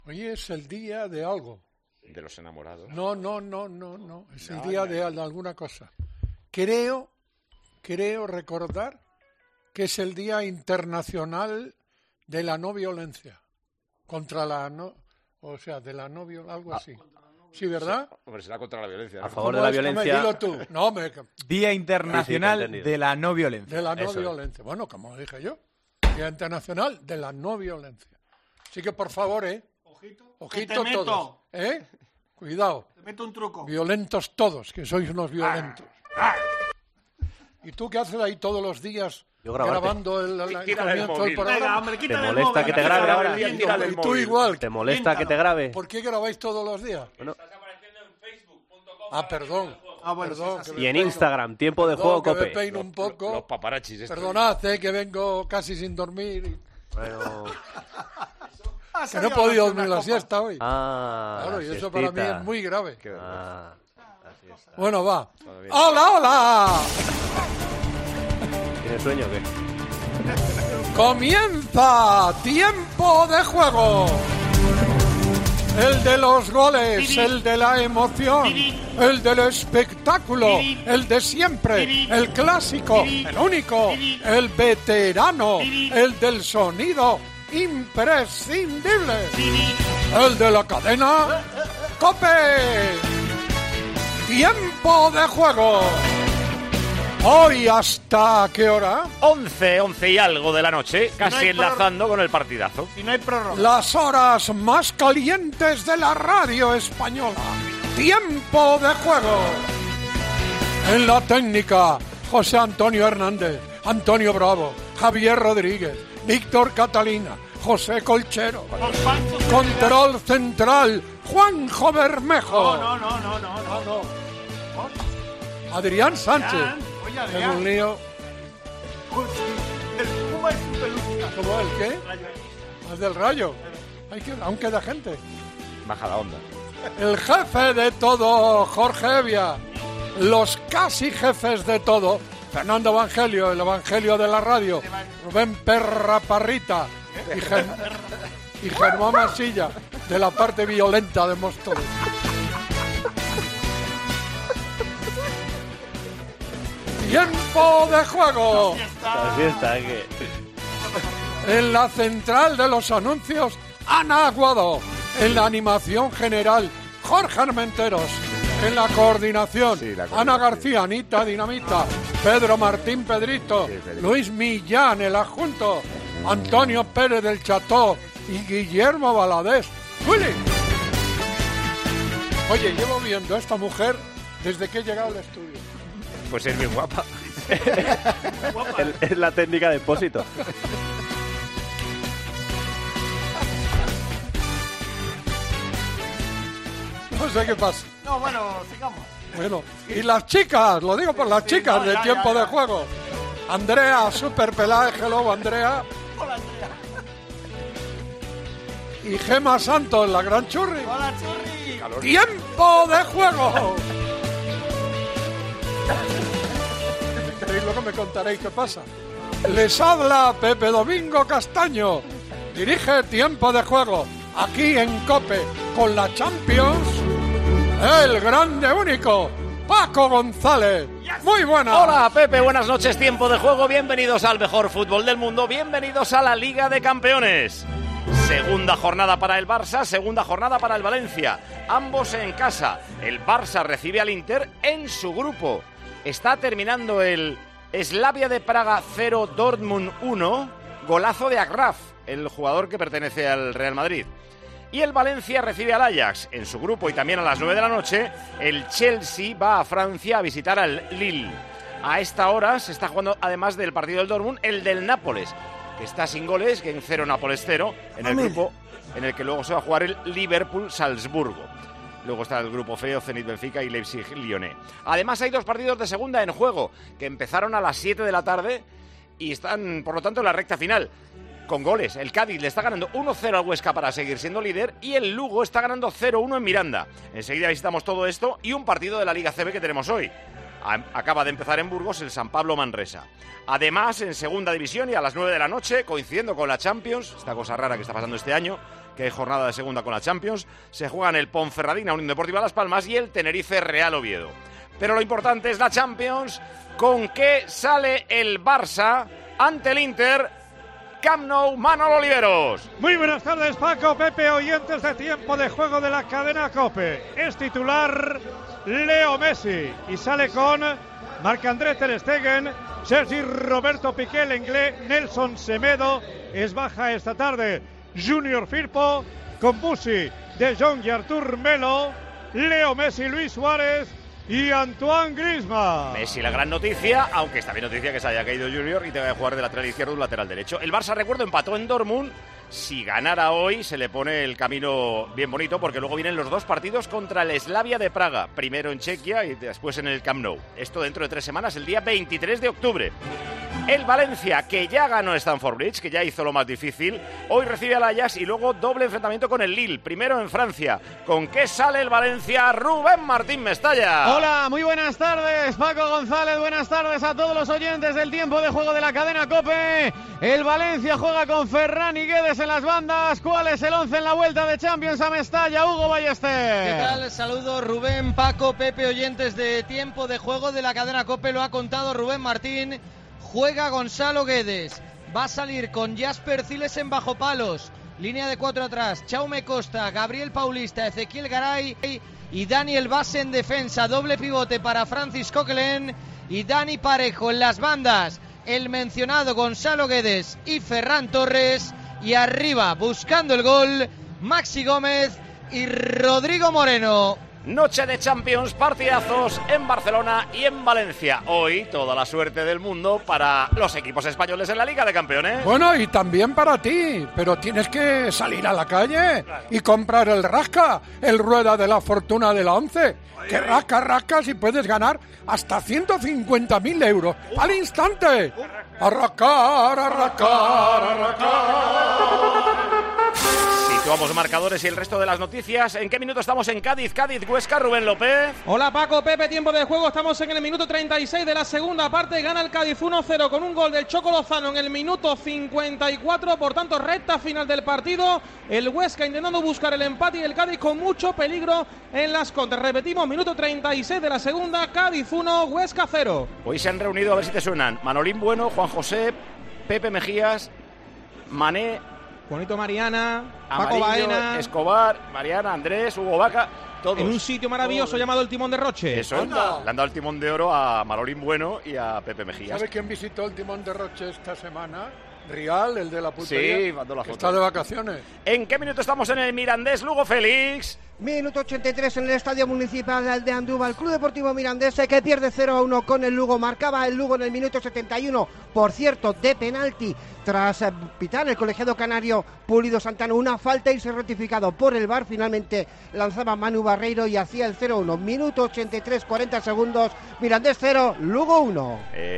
Hoy es el día de algo. De los enamorados. No. Es el día de alguna cosa. Creo recordar que es el Día Internacional de la No Violencia. Contra la no... O sea, de la no violencia, algo así. Sí, ¿verdad? Hombre, será contra la violencia. A favor de la violencia. Dilo tú. No, Día Internacional de la No Violencia. De la no violencia. Bueno, como dije yo. Día Internacional de la No Violencia. Así que, por favor, Ojito todos. Cuidado. Te meto un truco. Violentos todos, que sois unos violentos. ¿Y tú qué haces ahí todos los días grabando el comienzo del programa? Venga, hombre, ¿Te molesta que te grabe ahora? Y tú igual. ¿Te molesta que te grabe? ¿Por qué grabáis todos los días? Bueno. Perdón. Perdón. Y en Instagram, Tiempo de Juego que me Cope. peino un poco. Los paparachis. Perdonad, que vengo casi sin dormir. Bueno. Que no he podido dormir la siesta hoy. Claro, y eso para mí es muy grave. Bueno, va. ¡Hola! ¿Tienes sueño o qué? ¡Comienza Tiempo de Juego! El de los goles, el de la emoción, el del espectáculo, el de siempre, el clásico, el único, el veterano, el del sonido imprescindible, el de la cadena COPE. Tiempo de Juego. Hoy, ¿hasta qué hora? 11 y algo de la noche, casi enlazando con el partidazo. Si no hay prórroga. Las horas más calientes de la radio española. Tiempo de Juego. En la técnica, José Antonio Hernández, Antonio Bravo, Javier Rodríguez, Víctor Catalina, José Colchero. Control central, Juanjo Bermejo. No. Adrián Sánchez. Es un lío. El Puma es un peluca. ¿Cómo el qué? ¿Es del Rayo? Aún queda gente. Baja la onda. El jefe de todo, Jorge Evia. Los casi jefes de todo, Fernando Evangelio, el Evangelio de la radio. Rubén Perra Parrita. Y Germán Masilla, de la parte violenta de Móstoles. Tiempo de Juego. La fiesta, ¿qué? En la central de los anuncios, Ana Aguado. En la animación general, Jorge Armenteros. En la coordinación, Ana García, Anita Dinamita, Pedro Martín Pedrito, Luis Millán, el adjunto, Antonio Pérez del Cható y Guillermo Valadés. ¡Willy! Oye, llevo viendo a esta mujer desde que he llegado al estudio. Pues es bien guapa. Es la técnica de depósito. No sé qué pasa. No, bueno, sigamos. Bueno, y las chicas, lo digo por las chicas de Tiempo de Juego. Andrea, Super Peláez, hello Andrea. Hola, Andrea. Y Gema Santos, la gran churri. Hola, churri. ¡Tiempo de Juego! Y luego me contaréis qué pasa. Les habla Pepe Domingo Castaño. Dirige Tiempo de Juego. Aquí en COPE, con la Champions, el grande único, Paco González. Muy buenas. Hola Pepe, buenas noches, Tiempo de Juego. Bienvenidos al mejor fútbol del mundo. Bienvenidos a la Liga de Campeones. Segunda jornada para el Barça, segunda jornada para el Valencia. Ambos en casa. El Barça recibe al Inter en su grupo. Está terminando el Slavia de Praga 0, Dortmund 1. Golazo de Agraf, el jugador que pertenece al Real Madrid. Y el Valencia recibe al Ajax en su grupo y también a las 9 de la noche. El Chelsea va a Francia a visitar al Lille. A esta hora se está jugando, además del partido del Dortmund, el del Nápoles, que está sin goles, que en 0 Nápoles 0, en el grupo en el que luego se va a jugar el Liverpool-Salzburgo. Luego está el grupo feo, Zenit Benfica y Leipzig-Lyonnais. Además hay dos partidos de segunda en juego, que empezaron a las 7 de la tarde y están, por lo tanto, en la recta final. Con goles, el Cádiz le está ganando 1-0 al Huesca para seguir siendo líder y el Lugo está ganando 0-1 en Miranda. Enseguida visitamos todo esto y un partido de la Liga CB que tenemos hoy. Acaba de empezar en Burgos el San Pablo Manresa. Además, en segunda división y a las 9 de la noche, coincidiendo con la Champions, esta cosa rara que está pasando este año, que hay jornada de segunda con la Champions. Se juegan el Ponferradina Unión Deportiva Las Palmas y el Tenerife Real Oviedo. Pero lo importante es la Champions. ¿Con qué sale el Barça ante el Inter? Camp Nou, Manolo Oliveros. Muy buenas tardes, Paco, Pepe, oyentes de Tiempo de Juego de la cadena COPE. Es titular Leo Messi y sale con Marc-André Ter Stegen, Sergi Roberto Piqué, Lenglet, Nelson Semedo. Es baja esta tarde Junior Firpo, con Busi, De Jong y Artur Melo, Leo Messi, Luis Suárez y Antoine Griezmann. Messi, la gran noticia, aunque está bien noticia que se haya caído Junior y tenga que jugar de lateral izquierdo un lateral derecho. El Barça, recuerdo, empató en Dortmund. Si ganara hoy, se le pone el camino bien bonito, porque luego vienen los 2 partidos contra el Slavia de Praga. Primero en Chequia y después en el Camp Nou. Esto dentro de 3 semanas, el día 23 de octubre. El Valencia, que ya ganó Stamford Bridge, que ya hizo lo más difícil, hoy recibe al Ajax y luego doble enfrentamiento con el Lille, primero en Francia. ¿Con qué sale el Valencia? Rubén Martín Mestalla. Hola, muy buenas tardes, Paco González, buenas tardes a todos los oyentes del Tiempo de Juego de la cadena COPE. El Valencia juega con Ferran y Guedes en las bandas. ¿Cuál es el 11 en la vuelta de Champions a Mestalla? Hugo Ballester. ¿Qué tal? Saludos, Rubén, Paco, Pepe, oyentes de Tiempo de Juego de la cadena COPE. Lo ha contado Rubén Martín. Juega Gonzalo Guedes, va a salir con Jasper Cillesen bajo palos, línea de 4 atrás, Jaume Costa, Gabriel Paulista, Ezequiel Garay y Daniel Base en defensa, doble pivote para Francis Coquelin y Dani Parejo en las bandas, el mencionado Gonzalo Guedes y Ferran Torres, y arriba buscando el gol Maxi Gómez y Rodrigo Moreno. Noche de Champions, partidazos en Barcelona y en Valencia. Hoy toda la suerte del mundo para los equipos españoles en la Liga de Campeones. Bueno, y también para ti, pero tienes que salir a la calle y comprar el rasca, el rueda de la fortuna de la 11. Que rasca si puedes ganar hasta 150.000 euros al instante. Arrancar. Situamos marcadores y el resto de las noticias. ¿En qué minuto estamos en Cádiz? Huesca, Rubén López. Hola Paco, Pepe, Tiempo de Juego. Estamos en el minuto 36 de la segunda parte. Gana el Cádiz 1-0 con un gol del Choco Lozano en el minuto 54. Por tanto, recta final del partido. El Huesca intentando buscar el empate y el Cádiz con mucho peligro en las contras. Repetimos, minuto 36 de la segunda. Cádiz 1, Huesca 0. Hoy se han reunido, a ver si te suenan, Manolín Bueno, Juan José, Pepe Mejías, Mané, Juanito Mariana, Paco Amarillo, Baena, Escobar, Mariana, Andrés, Hugo Vaca, todos. En un sitio maravilloso llamado el Timón de Roche. Eso, le han dado el timón de oro a Manolín Bueno y a Pepe Mejías. ¿Sabe quién visitó el Timón de Roche esta semana? Rial, el de la pulpería. Sí, mandó la foto. Está de vacaciones. ¿En qué minuto estamos en el Mirandés? Lugo Félix. Minuto 83 en el Estadio Municipal de Andúbal. Club Deportivo Mirandés que pierde 0-1 con el Lugo. Marcaba el Lugo en el minuto 71, por cierto, de penalti. Tras pitar el colegiado canario Pulido Santana una falta y ser rectificado por el VAR. Finalmente lanzaba Manu Barreiro y hacía el 0-1. Minuto 83, 40 segundos. Mirandés 0, Lugo 1.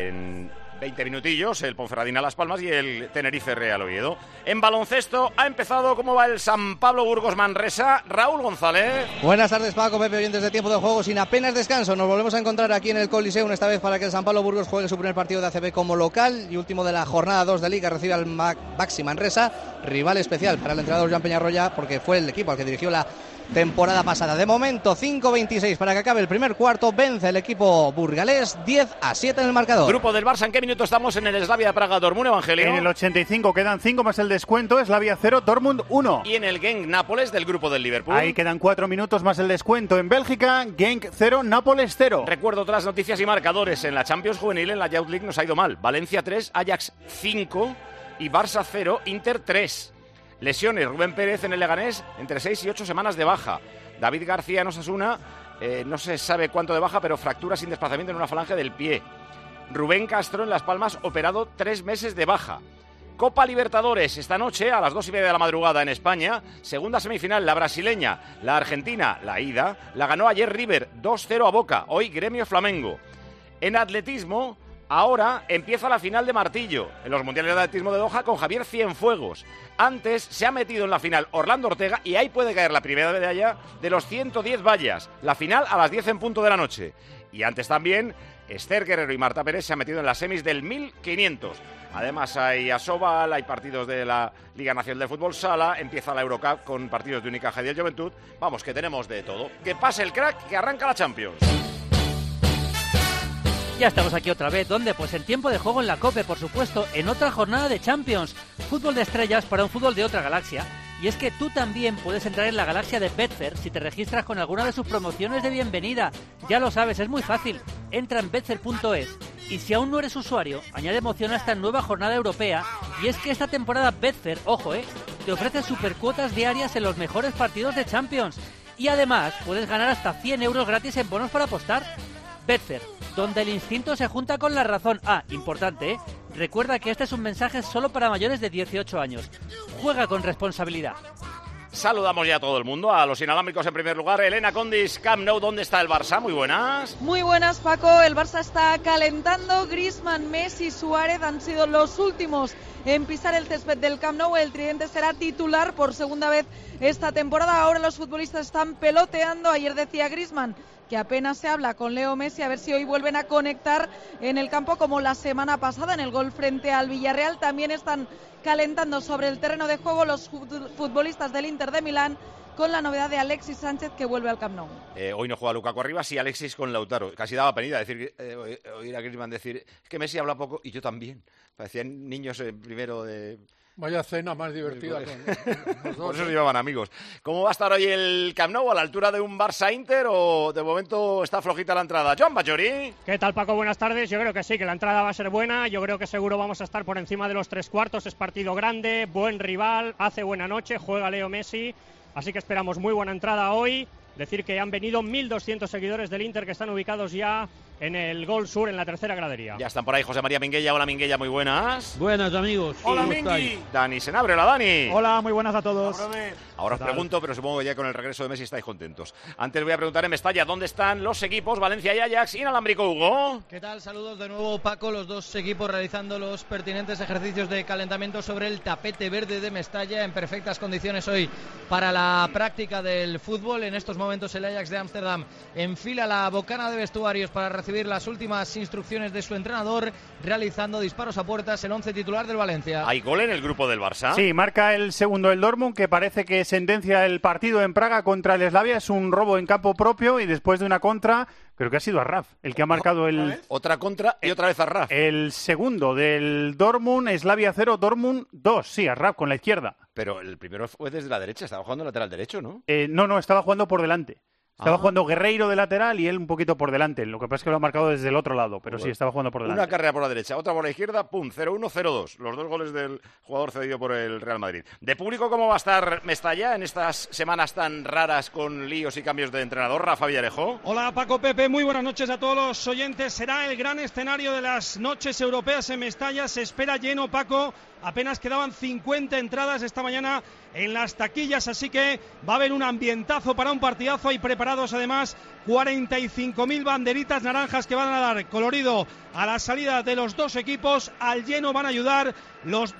En 20 minutillos, el Ponferradina Las Palmas y el Tenerife Real Oviedo. En baloncesto ha empezado, ¿cómo va el San Pablo Burgos Manresa? Raúl González. Buenas tardes, Paco, Pepe, oyentes de Tiempo de Juego. Sin apenas descanso, nos volvemos a encontrar aquí en el Coliseum, esta vez para que el San Pablo Burgos juegue su primer partido de ACB como local y último de la jornada 2 de Liga. Recibe al Baxi Manresa, rival especial para el entrenador Joan Peñarroya, porque fue el equipo al que dirigió la temporada pasada. De momento, 5-26 para que acabe el primer cuarto. Vence el equipo burgalés 10-7 en el marcador. Grupo del Barça, ¿en qué minuto estamos en el Slavia de Praga Dortmund, Evangelio? En el 85 quedan 5 más el descuento. Slavia 0, Dortmund 1. Y en el Genk Nápoles del grupo del Liverpool. Ahí quedan 4 minutos más el descuento. En Bélgica, Genk 0, Nápoles 0. Recuerdo otras noticias y marcadores. En la Champions Juvenil, en la Youth League nos ha ido mal. Valencia 3, Ajax 5 y Barça 0, Inter 3. Lesiones, Rubén Pérez en el Leganés, entre 6 y 8 semanas de baja. David García en Osasuna, no se sabe cuánto de baja, pero fractura sin desplazamiento en una falange del pie. Rubén Castro en Las Palmas, operado 3 meses de baja. Copa Libertadores, esta noche a las 2:30 de la madrugada en España. Segunda semifinal, la brasileña, la argentina, la ida. La ganó ayer River, 2-0 a Boca. Hoy Gremio Flamengo. En atletismo, ahora empieza la final de martillo en los Mundiales de Atletismo de Doha con Javier Cienfuegos. Antes se ha metido en la final Orlando Ortega y ahí puede caer la primera medalla de los 110 vallas. La final a las 10 en punto de la noche. Y antes también, Esther Guerrero y Marta Pérez se han metido en las semis del 1500. Además hay Asobal, hay partidos de la Liga Nacional de Fútbol Sala, empieza la Eurocup con partidos de Unicaja y del Juventud. Vamos, que tenemos de todo. Que pase el crack, que arranca la Champions. Ya estamos aquí otra vez. ¿Dónde? Pues en tiempo de juego en la COPE, por supuesto, en otra jornada de Champions. Fútbol de estrellas para un fútbol de otra galaxia. Y es que tú también puedes entrar en la galaxia de Betfair si te registras con alguna de sus promociones de bienvenida. Ya lo sabes, es muy fácil. Entra en betfair.es. Y si aún no eres usuario, añade emoción a esta nueva jornada europea. Y es que esta temporada Betfair, ojo, te ofrece supercuotas diarias en los mejores partidos de Champions. Y además puedes ganar hasta 100 euros gratis en bonos para apostar. Betfair, donde el instinto se junta con la razón. Ah, importante, recuerda que este es un mensaje solo para mayores de 18 años. Juega con responsabilidad. Saludamos ya a todo el mundo, a los inalámbricos en primer lugar. Elena Condis, Camp Nou, ¿dónde está el Barça? Muy buenas. Muy buenas, Paco. El Barça está calentando. Griezmann, Messi, Suárez han sido los últimos en pisar el césped del Camp Nou. El tridente será titular por segunda vez esta temporada. Ahora los futbolistas están peloteando. Ayer decía Griezmann que apenas se habla con Leo Messi, a ver si hoy vuelven a conectar en el campo como la semana pasada en el gol frente al Villarreal. También están calentando sobre el terreno de juego los futbolistas del Inter de Milán, con la novedad de Alexis Sánchez, que vuelve al Camp Nou. Hoy no juega Lukaku arriba, sí Alexis con Lautaro. Casi daba penita decir, oír a Griezmann decir, es que Messi habla poco y yo también. Parecían niños primero de... Vaya cena más divertida. Por eso se llevaban amigos. ¿Cómo va a estar hoy el Camp Nou? ¿A la altura de un Barça-Inter o de momento está flojita la entrada? Joan Bajori. ¿Qué tal, Paco? Buenas tardes. Yo creo que sí, que la entrada va a ser buena. Yo creo que seguro vamos a estar por encima de los 3/4. Es partido grande, buen rival, hace buena noche, juega Leo Messi. Así que esperamos muy buena entrada hoy. Decir que han venido 1.200 seguidores del Inter que están ubicados ya en el Gol Sur, en la tercera gradería. Ya están por ahí José María Minguella. Hola, Minguella, muy buenas. Buenas, amigos. Hola, Mingui. Dani Senabre, hola, Dani. Hola, muy buenas a todos. Ahora os pregunto, pero supongo que ya con el regreso de Messi estáis contentos. Antes voy a preguntar en Mestalla, ¿dónde están los equipos Valencia y Ajax? Inalámbrico, Hugo. ¿Qué tal? Saludos de nuevo, Paco. Los dos equipos realizando los pertinentes ejercicios de calentamiento sobre el tapete verde de Mestalla, en perfectas condiciones hoy para la práctica del fútbol. En estos momentos el Ajax de Ámsterdam enfila la bocana de vestuarios para recibir las últimas instrucciones de su entrenador, realizando disparos a puertas el 11 titular del Valencia. ¿Hay gol en el grupo del Barça? Sí, marca el segundo el Dortmund, que parece que sentencia el partido en Praga contra el Slavia. Es un robo en campo propio y después de una contra, creo que ha sido Arraf el que ha marcado el... Otra contra y otra vez Arraf. El segundo del Dortmund, Slavia 0, Dortmund 2. Sí, Arraf con la izquierda. Pero el primero fue desde la derecha, estaba jugando lateral derecho, ¿no? No, estaba jugando por delante. Estaba jugando Guerreiro de lateral y él un poquito por delante. Lo que pasa es que lo ha marcado desde el otro lado, pero sí, estaba jugando por delante. Una carrera por la derecha, otra por la izquierda, pum, 0-1, 0-2. Los dos goles del jugador cedido por el Real Madrid. ¿De público cómo va a estar Mestalla en estas semanas tan raras con líos y cambios de entrenador? Rafa Villarejo. Hola, Paco, Pepe, muy buenas noches a todos los oyentes. Será el gran escenario de las noches europeas en Mestalla. Se espera lleno, Paco. Apenas quedaban 50 entradas esta mañana en las taquillas, así que va a haber un ambientazo para un partidazo. Hay preparados además 45.000 banderitas naranjas que van a dar colorido a la salida de los dos equipos. Al lleno van a ayudar los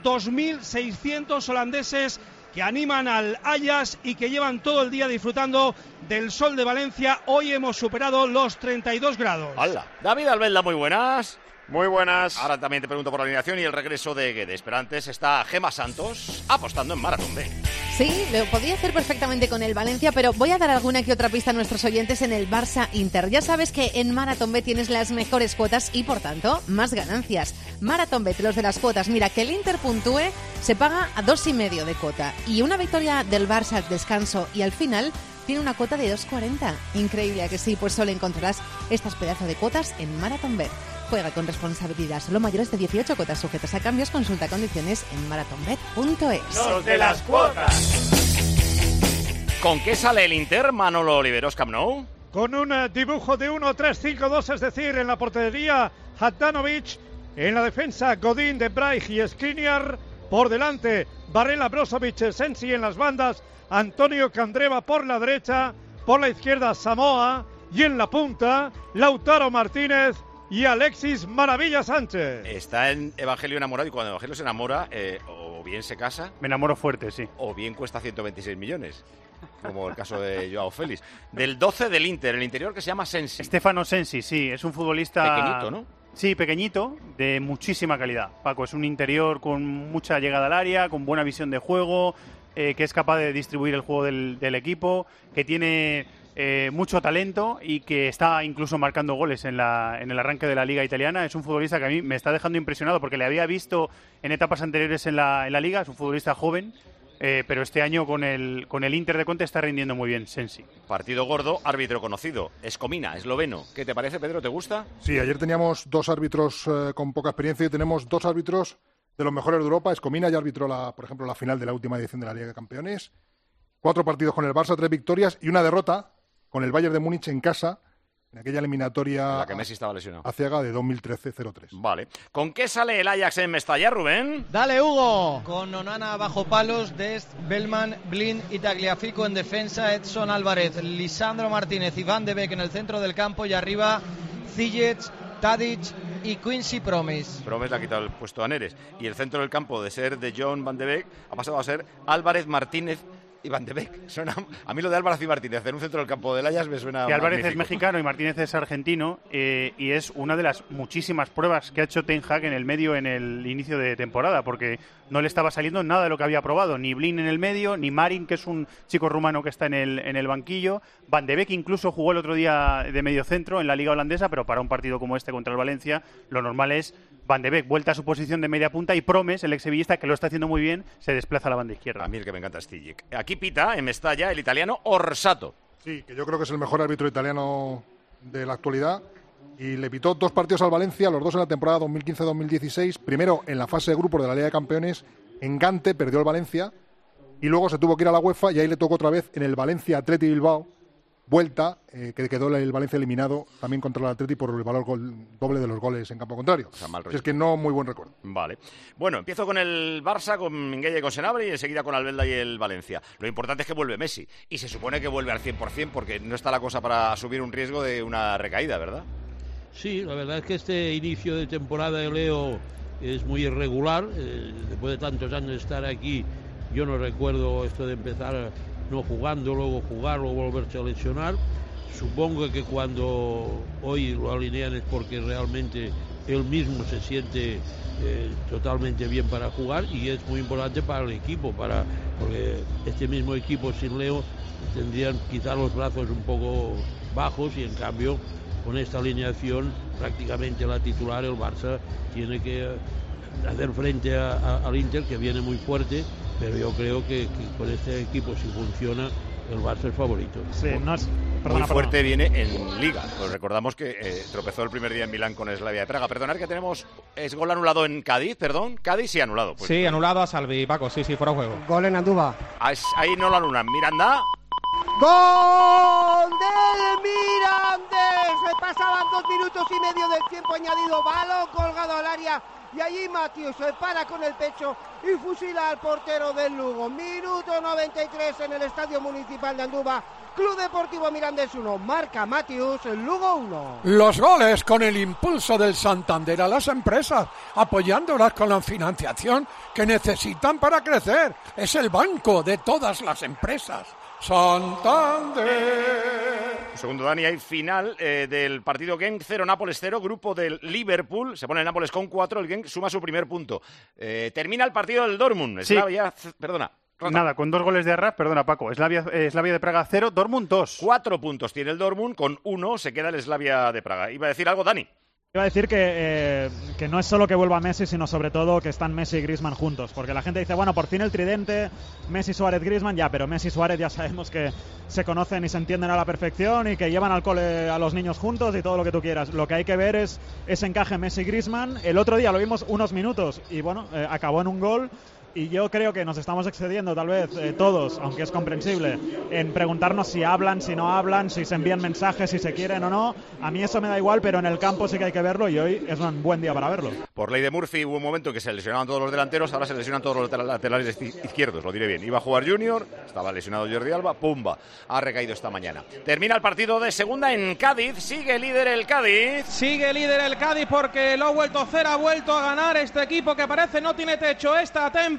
2.600 holandeses que animan al Ajax y que llevan todo el día disfrutando del sol de Valencia. Hoy hemos superado los 32 grados. ¡Hala! David Albelda, muy buenas. Muy buenas. Ahora también te pregunto por la alineación y el regreso de Guedes. Pero antes está Gemma Santos apostando en Maratón B. Sí, lo podía hacer perfectamente con el Valencia, pero voy a dar alguna que otra pista a nuestros oyentes en el Barça Inter. Ya sabes que en Maratón B tienes las mejores cuotas y, por tanto, más ganancias. Maratón B, los de las cuotas. Mira, que el Inter puntúe se paga a 2,5 de cuota. Y una victoria del Barça al descanso y al final tiene una cuota de 2,40. Increíble, ¿a que sí? Pues solo encontrarás estas pedazos de cuotas en Maratón B. Juega con responsabilidad. Solo mayores de 18, cuotas sujetas a cambios. Consulta condiciones en marathonbet.es. Los de las cuotas. ¿Con qué sale el Inter, Manolo Oliveros, Camp Nou? Con un dibujo de 1-3-5-2, es decir, en la portería Handanovic, en la defensa Godín, De Vrij y Skriniar, por delante Varela, Brozovic, Sensi en las bandas, Antonio Candreva por la derecha, por la izquierda Samoa y en la punta Lautaro Martínez y Alexis Maravilla Sánchez. Está en Evangelio enamorado y cuando Evangelio se enamora, o bien se casa. Me enamoro fuerte, sí. O bien cuesta 126 millones. como el caso de Joao Félix. Del 12 del Inter, el interior que se llama Sensi. Stefano Sensi, sí, es un futbolista... Pequeñito, ¿no? Sí, pequeñito, de muchísima calidad. Paco, es un interior con mucha llegada al área, con buena visión de juego, que es capaz de distribuir el juego del equipo, que tiene mucho talento y que está incluso marcando goles en el arranque de la Liga Italiana. Es un futbolista que a mí me está dejando impresionado porque le había visto en etapas anteriores en la Liga. Es un futbolista joven, pero este año con el Inter de Conte está rindiendo muy bien Sensi. Partido gordo, árbitro conocido, Escomina, esloveno. ¿Qué te parece, Pedro? ¿Te gusta? Sí, ayer teníamos dos árbitros con poca experiencia y tenemos dos árbitros de los mejores de Europa. Escomina ya arbitró, por ejemplo, la final de la última edición de la Liga de Campeones. 4 partidos con el Barça, 3 victorias y una derrota con el Bayern de Múnich en casa, en aquella eliminatoria en la que Messi estaba lesionado. aciaga de 2013-03. Vale. ¿Con qué sale el Ajax en Mestalla, Rubén? Dale, Hugo. Con Onana bajo palos, Dest, Bellman, Blind y Tagliafico en defensa, Edson Álvarez, Lisandro Martínez y Van de Beek en el centro del campo y arriba Ziyech, Tadic y Quincy Promes. Promes le ha quitado el puesto a Neres. Y el centro del campo, de ser de John Van de Beek, ha pasado a ser Álvarez, Martínez y Van de Beek. A mí lo de Álvarez y Martínez en un centro del campo del Ajax me suena que Álvarez magnífico. Es mexicano y Martínez es argentino, y es una de las muchísimas pruebas que ha hecho Ten Hag en el medio en el inicio de temporada, porque no le estaba saliendo nada de lo que había probado, ni Blin en el medio, ni Marin, que es un chico rumano que está en el banquillo. Van de Beek incluso jugó el otro día de medio centro en la Liga Holandesa, pero para un partido como este contra el Valencia, lo normal es Van de Beek vuelta a su posición de media punta y Promes, el exsevillista, que lo está haciendo muy bien, se desplaza a la banda izquierda. A mí el que me encanta es Ziyech. Aquí pita en Mestalla el italiano Orsato. Sí, que yo creo que es el mejor árbitro italiano de la actualidad y le pitó 2 partidos al Valencia, los 2 en la temporada 2015-2016. Primero en la fase de grupos de la Liga de Campeones, en Gante perdió el Valencia y luego se tuvo que ir a la UEFA y ahí le tocó otra vez en el Valencia Athletic Bilbao, vuelta, que quedó el Valencia eliminado también contra el Athletic por el valor doble de los goles en campo contrario. O sea, mal rollo. Es que no muy buen recuerdo. Vale. Bueno, empiezo con el Barça, con Minguella y con Senabre y enseguida con Albelda y el Valencia. Lo importante es que vuelve Messi y se supone que vuelve al 100% porque no está la cosa para asumir un riesgo de una recaída, ¿verdad? Sí, la verdad es que este inicio de temporada de Leo es muy irregular. Después de tantos años de estar aquí, yo no recuerdo esto de empezar no jugando, luego jugar, luego volverse a lesionar. Supongo que cuando hoy lo alinean es porque realmente él mismo se siente totalmente bien para jugar y es muy importante para el equipo, porque este mismo equipo sin Leo tendrían quizá los brazos un poco bajos y en cambio con esta alineación prácticamente la titular el Barça tiene que hacer frente al Inter, que viene muy fuerte, pero yo creo que con este equipo, si funciona, el Barça es favorito. Sí, muy fuerte viene en Liga. Pues recordamos que tropezó el primer día en Milán con Slavia de Praga. Perdonad que tenemos... ¿Es gol anulado en Cádiz? Perdón. ¿Cádiz? Sí, anulado. Pues, sí, anulado a Salvi, Paco. Sí, fuera de juego. Gol en Andúba. Ahí no lo anulan. Miranda... ¡Gol del Mirandés! Le pasaban 2 minutos y medio del tiempo añadido. Balón colgado al área. Y allí Matius se para con el pecho y fusila al portero del Lugo. Minuto 93 en el Estadio Municipal de Andúba. Club Deportivo Mirandés 1, marca Matius, el Lugo 1. Los goles con el impulso del Santander a las empresas, apoyándolas con la financiación que necesitan para crecer. Es el banco de todas las empresas. Santander. Un segundo, Dani, hay final del partido Genk 0, Nápoles 0, grupo del Liverpool. Se pone el Nápoles con 4, el Genk suma su primer punto. Termina el partido del Dortmund. Sí. Perdona. Nada, con 2 goles de Arraf, perdona Paco, Slavia de Praga 0, Dortmund 2. 4 puntos tiene el Dortmund, con 1 se queda el Slavia de Praga. ¿Iba a decir algo, Dani? Iba a decir que no es solo que vuelva Messi, sino sobre todo que están Messi y Griezmann juntos, porque la gente dice, bueno, por fin el tridente, Messi, Suárez, Griezmann, ya, pero Messi y Suárez ya sabemos que se conocen y se entienden a la perfección y que llevan al cole a los niños juntos y todo lo que tú quieras. Lo que hay que ver es ese encaje Messi-Griezmann. El otro día lo vimos unos minutos y bueno, acabó en un gol. Y yo creo que nos estamos excediendo, tal vez, todos, aunque es comprensible, en preguntarnos si hablan, si no hablan, si se envían mensajes, si se quieren o no. A mí eso me da igual, pero en el campo sí que hay que verlo y hoy es un buen día para verlo. Por ley de Murphy hubo un momento que se lesionaban todos los delanteros, ahora se lesionan todos los laterales izquierdos, lo diré bien. Iba a jugar Junior, estaba lesionado Jordi Alba, pumba, ha recaído esta mañana. Termina el partido de segunda en Cádiz, sigue líder el Cádiz. Sigue líder el Cádiz porque lo ha vuelto a hacer, ha vuelto a ganar este equipo que parece no tiene techo esta temporada.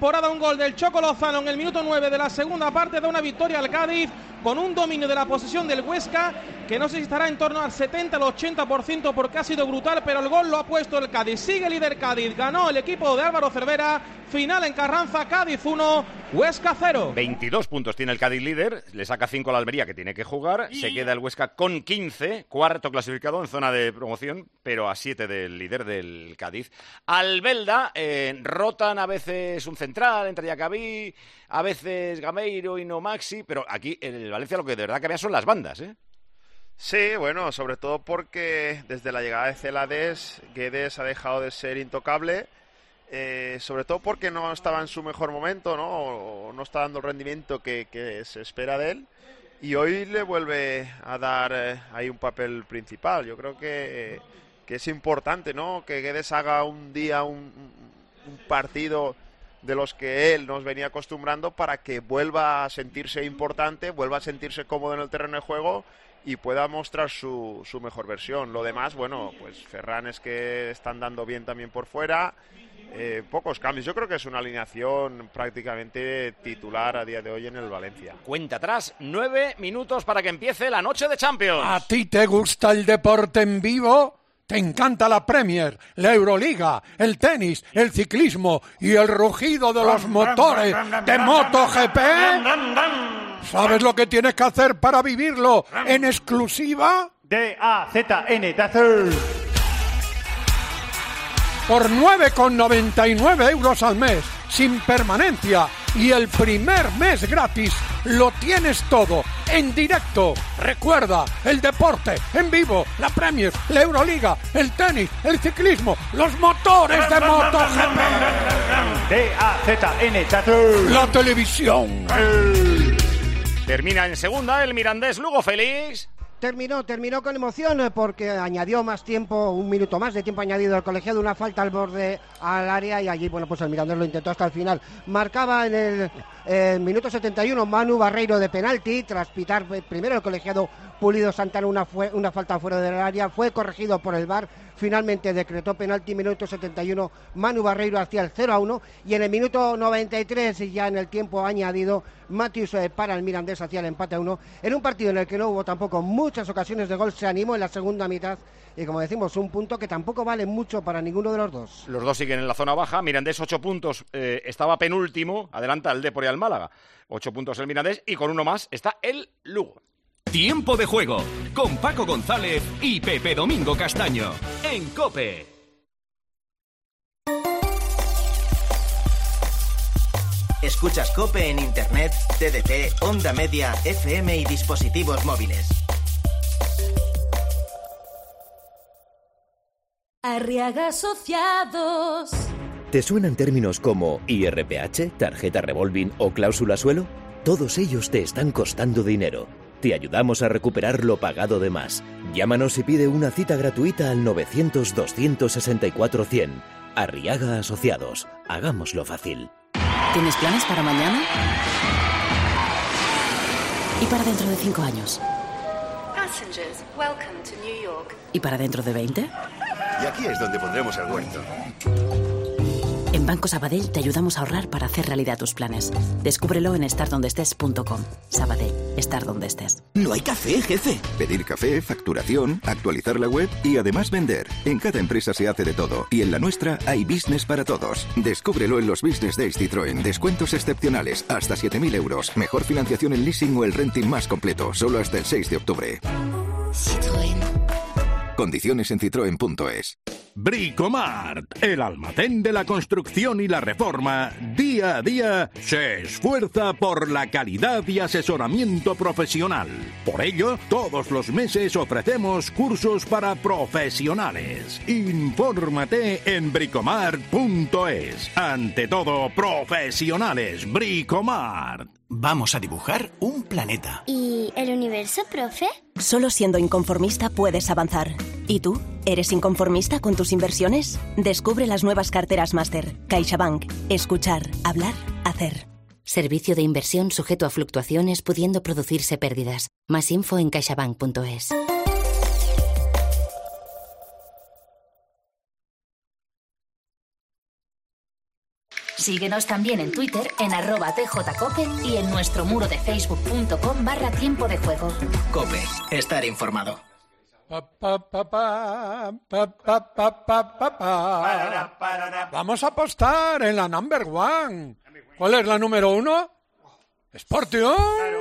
temporada. Un gol del Choco Lozano en el minuto 9 de la segunda parte da una victoria al Cádiz con un dominio de la posesión del Huesca que no sé si estará en torno al 70 al 80% porque ha sido brutal, pero el gol lo ha puesto el Cádiz. Sigue líder Cádiz, ganó el equipo de Álvaro Cervera. Final en Carranza, Cádiz 1, Huesca 0. 22 puntos tiene el Cádiz líder, le saca 5 a la Almería que tiene que jugar, se queda el Huesca con 15, cuarto clasificado en zona de promoción, pero a 7 del líder del Cádiz. Albelda, rotan a veces un central, entra Yacabí, a veces Gameiro y no Maxi, pero aquí el Valencia lo que de verdad que vea son las bandas, ¿eh? Sí, bueno, sobre todo porque desde la llegada de Celades, Guedes ha dejado de ser intocable, sobre todo porque no estaba en su mejor momento, ¿no? O no está dando el rendimiento que se espera de él, y hoy le vuelve a dar ahí un papel principal. Yo creo que es importante, ¿no? Que Guedes haga un día un partido de los que él nos venía acostumbrando para que vuelva a sentirse importante, vuelva a sentirse cómodo en el terreno de juego y pueda mostrar su mejor versión. Lo demás, bueno, pues Ferran es que están dando bien también por fuera, pocos cambios. Yo creo que es una alineación prácticamente titular a día de hoy en el Valencia. Cuenta atrás, 9 minutos para que empiece la noche de Champions. ¿A ti te gusta el deporte en vivo? ¿Te encanta la Premier, la Euroliga, el tenis, el ciclismo y el rugido de los motores de MotoGP? ¿Sabes lo que tienes que hacer para vivirlo en exclusiva? DAZN, DAZN. Por 9,99 € al mes, sin permanencia y el primer mes gratis, lo tienes todo en directo. Recuerda, el deporte en vivo, la Premier, la Euroliga, el tenis, el ciclismo, los motores de MotoGP. DAZN, DAZN. La televisión. Termina en segunda el Mirandés Lugo, Félix. Terminó con emoción porque añadió más tiempo, un minuto más de tiempo añadido al colegiado, una falta al borde al área y allí, bueno, pues el Mirandés lo intentó hasta el final. Marcaba en el minuto 71 Manu Barreiro de penalti, tras pitar primero el colegiado Pulido Santana una falta fuera del área, fue corregido por el VAR, finalmente decretó penalti, minuto 71, Manu Barreiro hacía el 0-1 y en el minuto 93 y ya en el tiempo añadido, Matius para el Mirandés hacía el empate a 1, en un partido en el que no hubo tampoco muchas ocasiones de gol, se animó en la segunda mitad y como decimos, un punto que tampoco vale mucho para ninguno de los dos. Los dos siguen en la zona baja, Mirandés 8 puntos, estaba penúltimo, adelanta el Depor y al Málaga, 8 puntos el Mirandés y con uno más está el Lugo. Tiempo de juego con Paco González y Pepe Domingo Castaño en COPE. Escuchas COPE en Internet, TDT, Onda Media, FM y dispositivos móviles. Arriaga Asociados. ¿Te suenan términos como IRPH, tarjeta revolving o cláusula suelo? Todos ellos te están costando dinero. Te ayudamos a recuperar lo pagado de más. Llámanos y pide una cita gratuita al 900-264-100. Arriaga Asociados. Hagámoslo fácil. ¿Tienes planes para mañana? ¿Y para dentro de 5 años? Passengers, welcome to New York. ¿Y para dentro de 20? Y aquí es donde pondremos el huerto. En Banco Sabadell te ayudamos a ahorrar para hacer realidad tus planes. Descúbrelo en estardondestes.com. Sabadell, estar donde estés. No hay café, jefe. Pedir café, facturación, actualizar la web y además vender. En cada empresa se hace de todo y en la nuestra hay business para todos. Descúbrelo en los Business Days Citroën. Descuentos excepcionales, hasta 7.000 euros. Mejor financiación en leasing o el renting más completo, solo hasta el 6 de octubre. Citroën. Condiciones en citroen.es. Bricomart, el almacén de la construcción y la reforma, día a día se esfuerza por la calidad y asesoramiento profesional. Por ello, todos los meses ofrecemos cursos para profesionales. Infórmate en bricomart.es. Ante todo, profesionales, Bricomart. Vamos a dibujar un planeta. ¿Y el universo, profe? Solo siendo inconformista puedes avanzar. ¿Y tú? ¿Eres inconformista con tus inversiones? Descubre las nuevas carteras Máster. CaixaBank. Escuchar, hablar, hacer. Servicio de inversión sujeto a fluctuaciones pudiendo producirse pérdidas. Más info en caixabank.es. Síguenos también en Twitter en @tjcope y en nuestro muro de facebook.com/tiempo de juego. COPE, estar informado. Vamos a apostar en la number one. ¿Cuál es la número 1? Sportium.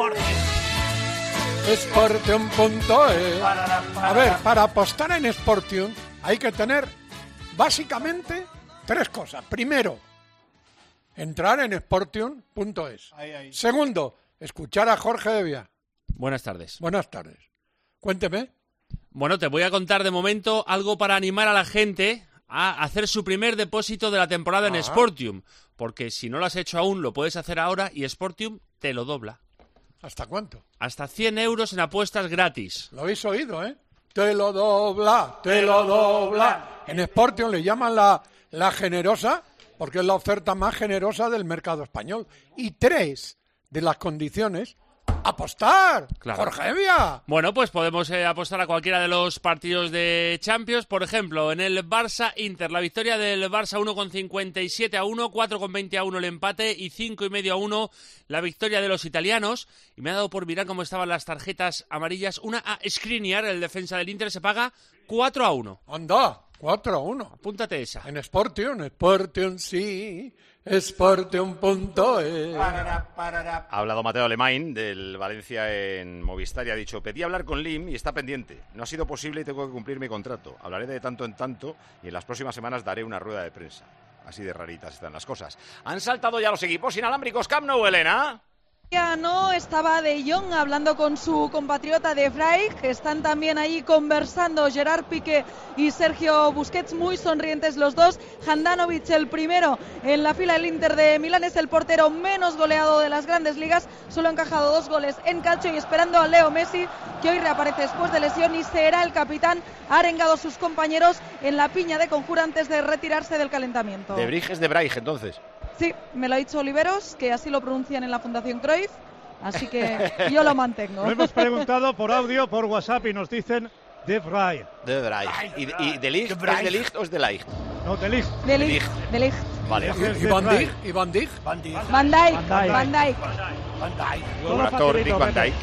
Sportium.es. A ver, para apostar en Sportium hay que tener básicamente 3 cosas. Primero, entrar en Sportium.es. Segundo, escuchar a Jorge Devia. Buenas tardes. Buenas tardes. Cuénteme. Bueno, te voy a contar de momento algo para animar a la gente a hacer su primer depósito de la temporada en Sportium. Porque si no lo has hecho aún, lo puedes hacer ahora y Sportium te lo dobla. ¿Hasta cuánto? Hasta 100 euros en apuestas gratis. Lo habéis oído, ¿eh? Te lo dobla, te lo dobla. En Sportium le llaman la generosa porque es la oferta más generosa del mercado español. Y 3 de las condiciones... ¡Apostar! Claro. ¡Jorge Evia! Bueno, pues podemos apostar a cualquiera de los partidos de Champions. Por ejemplo, en el Barça-Inter, la victoria del Barça 1,57-1, 4,20-1 el empate y 5,5-1 la victoria de los italianos. Y me ha dado por mirar cómo estaban las tarjetas amarillas. Una a Skriniar, el defensa del Inter, se paga 4-1. ¡Anda! 4-1. Apúntate esa. En Sportium, sí. Sportium.es. Ha hablado Mateo Alemán del Valencia en Movistar y ha dicho: pedí hablar con Lim y está pendiente. No ha sido posible y tengo que cumplir mi contrato. Hablaré de tanto en tanto y en las próximas semanas daré una rueda de prensa. Así de raritas están las cosas. Han saltado ya los equipos inalámbricos Camp Nou, Elena. No estaba De Jong hablando con su compatriota De Vrij, que están también ahí conversando Gerard Piqué y Sergio Busquets, muy sonrientes los dos. Handanovic, el primero en la fila del Inter de Milán, es el portero menos goleado de las grandes ligas, solo ha encajado 2 goles en calcio, y esperando a Leo Messi, que hoy reaparece después de lesión y será el capitán. Ha arengado a sus compañeros en la piña de Conjura antes de retirarse del calentamiento. De Vrij es De Vrij, entonces. Sí, me lo ha dicho Oliveros, que así lo pronuncian en la Fundación Cruyff, así que yo lo mantengo. Lo hemos preguntado por audio, por WhatsApp, y nos dicen De Vrij. De Vrij. ¿Y De Ligt? ¿Es De Ligt o es De Ligt? No, De Ligt. De Ligt. De Ligt. Vale. ¿Y Van Dijk? ¿Y Van Dijk? Van Dijk. Van Dijk. Un actor, Dick Van Dijk.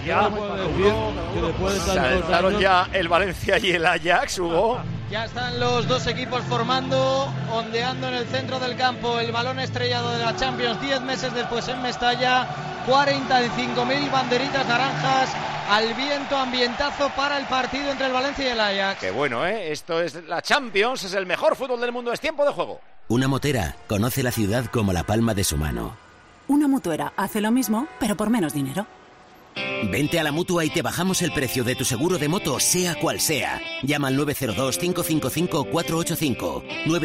Saltaron ya el Valencia y el Ajax, Hugo. Ya están los dos equipos formando, ondeando en el centro del campo el balón estrellado de la Champions 10 meses después en Mestalla. 45.000 banderitas naranjas al viento, ambientazo para el partido entre el Valencia y el Ajax. Qué bueno, ¿eh? Esto es la Champions, es el mejor fútbol del mundo, es tiempo de juego. Una motera conoce la ciudad como la palma de su mano. Una mutuera hace lo mismo, pero por menos dinero. Vente a la Mutua y te bajamos el precio de tu seguro de moto, sea cual sea. Llama al 902-555-485.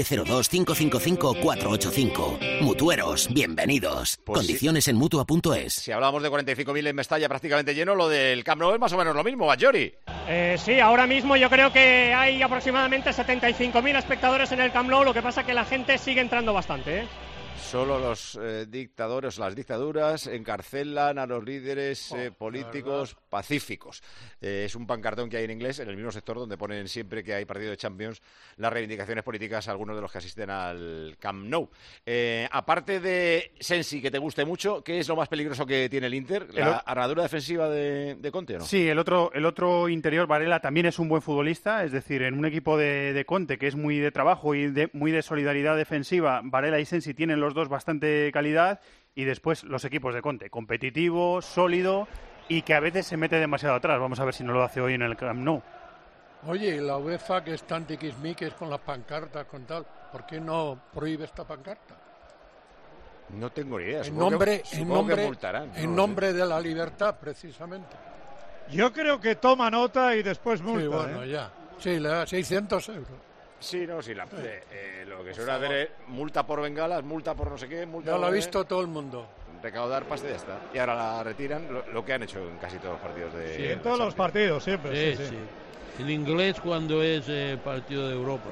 902-555-485. Mutueros, bienvenidos. Pues condiciones en Mutua.es. Si hablábamos de 45.000 en Mestalla prácticamente lleno, lo del Camp Nou es más o menos lo mismo, Bajori. Sí, ahora mismo yo creo que hay aproximadamente 75.000 espectadores en el Camp Nou, lo que pasa que la gente sigue entrando bastante, ¿eh? Solo los dictadores, las dictaduras encarcelan a los líderes políticos pacíficos. Es un pancartón que hay en inglés, en el mismo sector donde ponen siempre que hay partido de Champions las reivindicaciones políticas a algunos de los que asisten al Camp Nou. Aparte de Sensi, que te guste mucho, ¿qué es lo más peligroso que tiene el Inter? ¿La armadura defensiva de Conte o no? Sí, el otro interior, Varela, también es un buen futbolista, es decir, en un equipo de Conte que es muy de trabajo y muy de solidaridad defensiva, Varela y Sensi tienen los dos bastante calidad, y después los equipos de Conte, competitivo, sólido y que a veces se mete demasiado atrás. Vamos a ver si no lo hace hoy en el Camp Nou. Oye, la UEFA, que es tan tiquismiquis con las pancartas, con tal, ¿por qué no prohíbe esta pancarta? No tengo ni idea. En Multarán, nombre de la libertad, precisamente. Yo creo que toma nota y después multa. Sí, bueno, ya. Sí, le da 600 euros. Sí, no, sí, lo que suele hacer es multa por bengalas, multa por no sé qué, multa. Ya lo ha visto todo el mundo. Recaudar pasta y ya está. Y ahora la retiran, lo que han hecho en casi todos los partidos de... Sí, en todos los partidos, siempre. Sí. En inglés cuando es partido de Europa.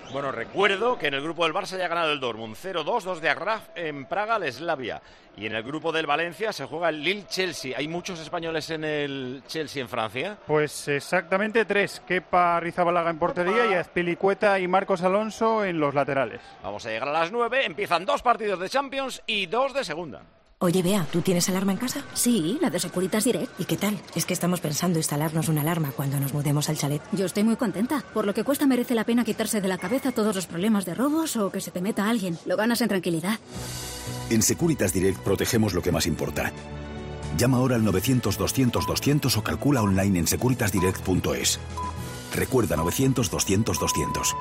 Bueno, recuerdo que en el grupo del Barça ya ha ganado el Dortmund 0-2, 2 de Agraf en Praga, el Slavia. Y en el grupo del Valencia se juega el Lille-Chelsea. ¿Hay muchos españoles en el Chelsea en Francia? Pues exactamente 3. Kepa Arrizabalaga en portería y Azpilicueta y Marcos Alonso en los laterales. Vamos a llegar a las 9. Empiezan 2 partidos de Champions y 2 de segunda. Oye, Bea, ¿tú tienes alarma en casa? Sí, la de Securitas Direct. ¿Y qué tal? Es que estamos pensando instalarnos una alarma cuando nos mudemos al chalet. Yo estoy muy contenta. Por lo que cuesta merece la pena quitarse de la cabeza todos los problemas de robos o que se te meta alguien. Lo ganas en tranquilidad. En Securitas Direct protegemos lo que más importa. Llama ahora al 900-200-200 o calcula online en securitasdirect.es. Recuerda 900-200-200.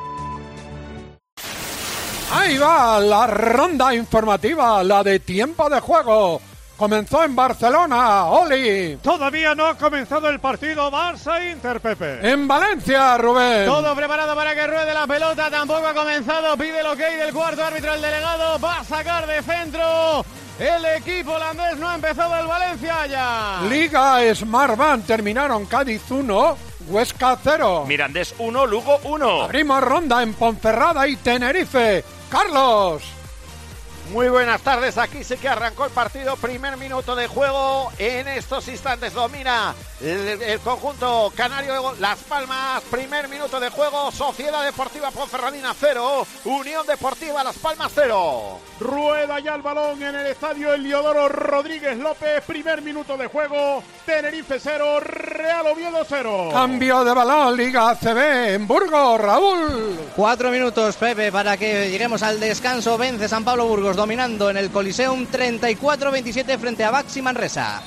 Ahí va la ronda informativa, la de tiempo de juego. Comenzó en Barcelona, Oli. Todavía no ha comenzado el partido Barça-Inter, Pepe. En Valencia, Rubén. Todo preparado para que ruede la pelota, tampoco ha comenzado. Pide el ok del cuarto árbitro, el delegado. Va a sacar de centro. El equipo holandés no ha empezado el Valencia ya. Liga Smartbank terminaron Cádiz 1, Huesca 0. Mirandés 1, Lugo 1. Abrimos ronda en Ponferrada y Tenerife. Carlos. Muy buenas tardes, aquí sí que arrancó el partido, primer minuto de juego, en estos instantes domina el conjunto canario Las Palmas, primer minuto de juego, Sociedad Deportiva Ponferradina 0, Unión Deportiva Las Palmas 0. Rueda ya el balón en el estadio Heliodoro Rodríguez López, primer minuto de juego, Tenerife 0, Real Oviedo 0. Cambio de balón, Liga ACB en Burgos, Raúl. 4 minutos, Pepe, para que lleguemos al descanso, vence San Pablo Burgos dominando en el Coliseum 34-27 frente a Baxi Manresa.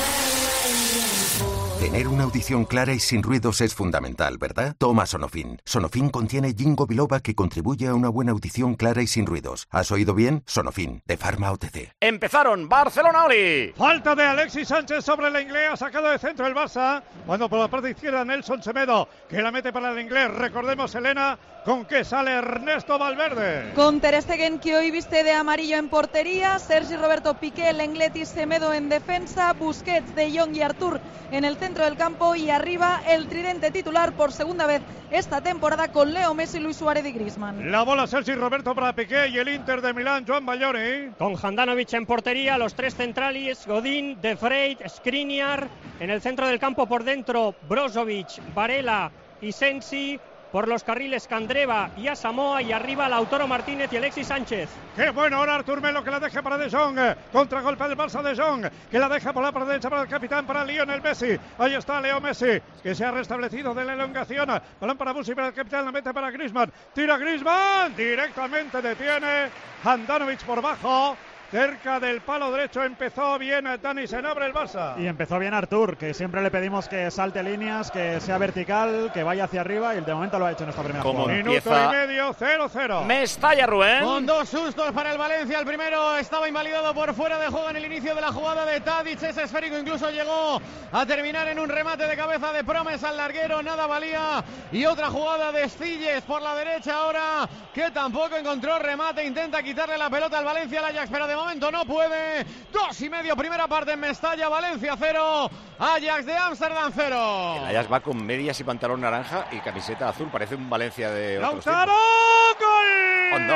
Tener una audición clara y sin ruidos es fundamental, ¿verdad? Toma Sonofin. Sonofin contiene ginkgo biloba que contribuye a una buena audición clara y sin ruidos. ¿Has oído bien? Sonofin, de Pharma OTC. Empezaron, Barcelona, Oli. Falta de Alexis Sánchez sobre el inglés, ha sacado de centro el Barça. Cuando por la parte izquierda Nelson Semedo, que la mete para el inglés. Recordemos, Elena, con qué sale Ernesto Valverde. Con Ter Stegen, que hoy viste de amarillo en portería, Sergi Roberto Piqué, Lenglet y Semedo en defensa, Busquets, De Jong y Artur en el centro del campo y arriba el tridente titular por segunda vez esta temporada con Leo Messi, Luis Suárez y Griezmann. La bola Sergi Roberto para Piqué y el Inter de Milán, Joan Baglioni. Con Handanovic en portería, los 3 centrales, Godín, De Vrij, Skriniar, en el centro del campo por dentro, Brozovic, Varela y Sensi. Por los carriles Candreva y Asamoah y arriba Lautaro Martínez y Alexis Sánchez. Qué bueno ahora Artur Melo que la deja para De Jong. Contragolpe del Barça De Jong que la deja por la parte derecha para el capitán, para Lionel Messi. Ahí está Leo Messi que se ha restablecido de la elongación. Balón para Busi, para el capitán, la mete para Griezmann. Tira Griezmann, directamente detiene Handanovic por bajo. Cerca del palo derecho empezó bien Dani Senabre el Barça. Y empezó bien Artur, que siempre le pedimos que salte líneas, que sea vertical, que vaya hacia arriba y de momento lo ha hecho en esta primera jugada. Minuto y medio, 0-0. Mestalla, Rubén. Con 2 sustos para el Valencia. El primero estaba invalidado por fuera de juego en el inicio de la jugada de Tadic. Ese esférico incluso llegó a terminar en un remate de cabeza de Promes al larguero. Nada valía. Y otra jugada de Stilles por la derecha ahora, que tampoco encontró remate. Intenta quitarle la pelota al Valencia al Ajax, pero de momento no puede. 2,5 primera parte en Mestalla. Valencia 0, Ajax de Ámsterdam 0. El Ajax va con medias y pantalón naranja y camiseta azul. Parece un Valencia de otros ¡Lautaro! ¡Gol! ¡Onda!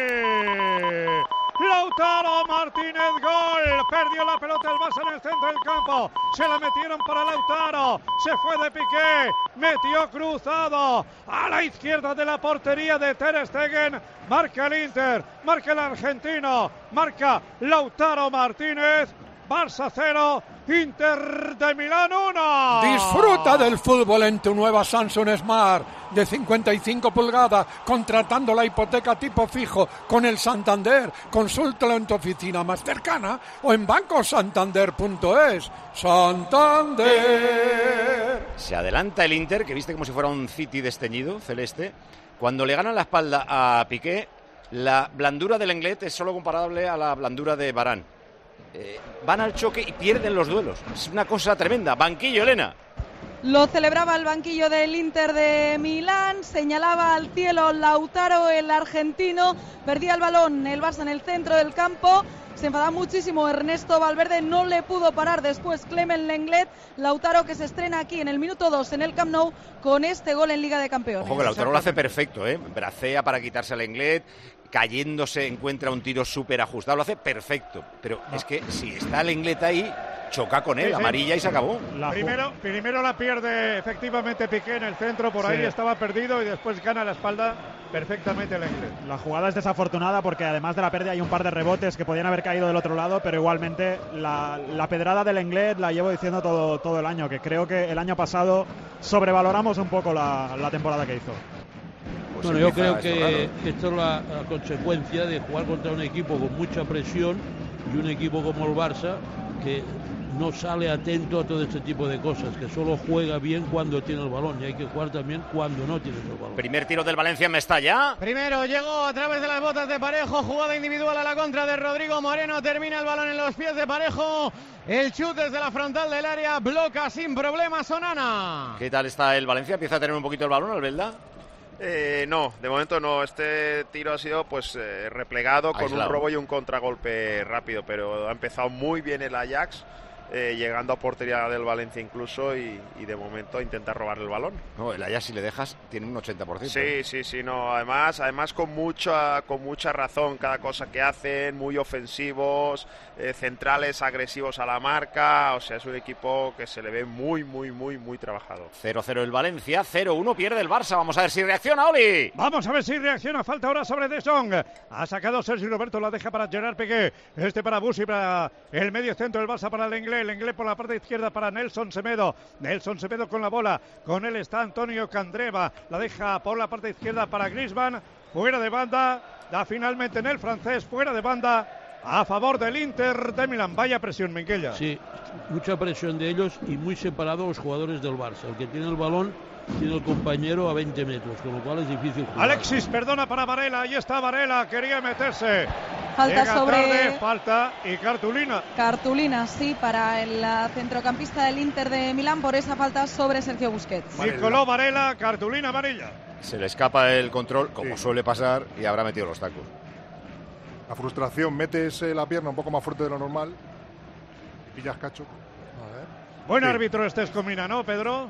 Lautaro Martínez, gol. Perdió la pelota el Barça en el centro del campo. Se la metieron para Lautaro. Se fue de Piqué. Metió cruzado a la izquierda de la portería de Ter Stegen. Marca el Inter. Marca el argentino. Marca Lautaro Martínez. Barça 0, Inter de Milán 1. Disfruta del fútbol en tu nueva Samsung Smart de 55 pulgadas, contratando la hipoteca tipo fijo con el Santander. Consúltalo en tu oficina más cercana o en bancosantander.es. Santander. Se adelanta el Inter, que viste como si fuera un City desteñido, celeste. Cuando le ganan la espalda a Piqué, la blandura del Lenglet es solo comparable a la blandura de Varane. Van al choque y pierden los duelos. Es una cosa tremenda. Banquillo, Elena. Lo celebraba el banquillo del Inter de Milán, señalaba al cielo Lautaro, el argentino, perdía el balón el Barça en el centro del campo, se enfadaba muchísimo Ernesto Valverde, no le pudo parar después Clement Lenglet. Lautaro que se estrena aquí en el minuto 2 en el Camp Nou con este gol en Liga de Campeones. Ojo que Lautaro lo hace perfecto, bracea para quitarse al Lenglet, cayéndose encuentra un tiro súper ajustado, lo hace perfecto, pero es que si está el Lenglet ahí, choca con él, amarilla y se acabó. Primero la pierde efectivamente Piqué en el centro, por ahí estaba perdido y después gana la espalda perfectamente el Lenglet. La jugada es desafortunada porque además de la pérdida hay un par de rebotes que podían haber caído del otro lado, pero igualmente la pedrada del Lenglet la llevo diciendo todo el año, que creo que el año pasado sobrevaloramos un poco la temporada que hizo. Bueno, yo creo que esto es la consecuencia de jugar contra un equipo con mucha presión y un equipo como el Barça que no sale atento a todo este tipo de cosas, que solo juega bien cuando tiene el balón y hay que jugar también cuando no tienes el balón. Primer tiro del Valencia en Mestalla. Primero llegó a través de las botas de Parejo, jugada individual a la contra de Rodrigo Moreno, termina el balón en los pies de Parejo, el chut desde la frontal del área, bloca sin problemas Onana. ¿Qué tal está el Valencia? ¿Empieza a tener un poquito el balón, Albelda? No, de momento no. Este tiro ha sido replegado con un robo y un contragolpe rápido, pero ha empezado muy bien el Ajax, llegando a portería del Valencia incluso y de momento intenta robar el balón. No, el Ajax si le dejas tiene un 80%. Sí, no. Además con mucha razón cada cosa que hacen, muy ofensivos, centrales agresivos a la marca, o sea, es un equipo que se le ve muy trabajado. 0-0 el Valencia, 0-1 pierde el Barça. Vamos a ver si reacciona, Oli. Vamos a ver si reacciona. Falta ahora sobre De Jong. Ha sacado Sergi Roberto, la deja para Gerard Piqué. Para Busi, para el medio centro del Barça, para Lenglet por la parte izquierda para Nelson Semedo. Nelson Semedo con la bola. Con él está Antonio Candreva. La deja por la parte izquierda para Griezmann. Fuera de banda. Da finalmente en el francés. Fuera de banda. A favor del Inter de Milán. Vaya presión, Minguella. Sí, mucha presión de ellos y muy separados los jugadores del Barça. El que tiene el balón tiene el compañero a 20 metros, con lo cual es difícil jugar. Alexis perdona para Varela. Ahí está Varela. Quería meterse. Falta falta y cartulina. Cartulina, sí, para el centrocampista del Inter de Milán por esa falta sobre Sergio Busquets. Nicolò Varela, cartulina amarilla. Se le escapa el control, como suele pasar, y habrá metido los tacos. La frustración, metes la pierna un poco más fuerte de lo normal y pillas cacho. Buen árbitro este Escomina, ¿no, Pedro?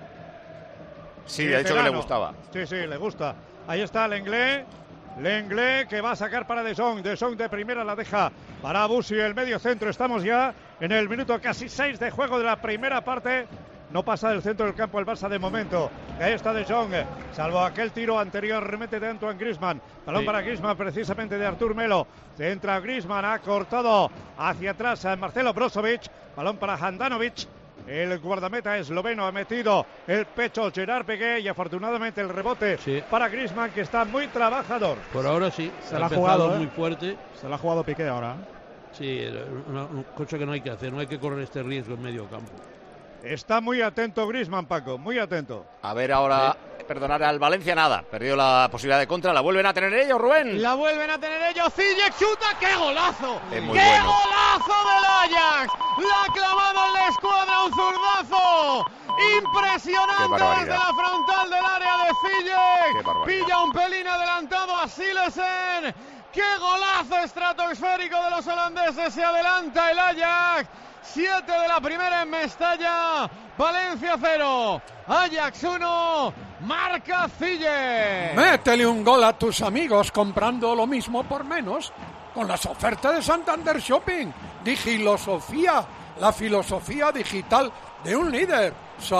Sí, ha dicho que le gustaba. Sí, le gusta. Ahí está Lenglet que va a sacar para De Jong. De Jong de primera la deja para Busi, el medio centro. Estamos ya en el minuto casi 6 de juego de la primera parte. No pasa del centro del campo el Barça de momento. Ahí está De Jong, salvo aquel tiro anteriormente de Antoine Griezmann. Balón para Griezmann, precisamente de Artur Melo. Centra Griezmann, ha cortado hacia atrás a Marcelo Brozovic. Balón para Handanovic. El guardameta esloveno ha metido el pecho Gerard Piqué y afortunadamente el rebote para Griezmann, que está muy trabajador. Por ahora sí, se la ha jugado muy fuerte. Se la ha jugado Piqué ahora. Sí, una cosa que no hay que hacer, no hay que correr este riesgo en medio campo. Está muy atento Griezmann, Paco, muy atento. A ver ahora, perdonar al Valencia, nada. Perdió la posibilidad de contra, la vuelven a tener ellos, Rubén. La vuelven a tener ellos, Ziyech chuta, ¡qué golazo! ¡Qué golazo del Ajax! La ha clavado en la escuadra, un zurdazo. Impresionante desde la frontal del área de Ziyech. Pilla un pelín adelantado a Silesen. ¡Qué golazo estratosférico de los holandeses! Se adelanta el Ajax. 7 de la primera en Mestalla. Valencia 0. Ajax 1. Marca Ziyech. Métele un gol a tus amigos comprando lo mismo por menos con las ofertas de Santander Shopping. Digilosofía, la filosofía digital de un líder.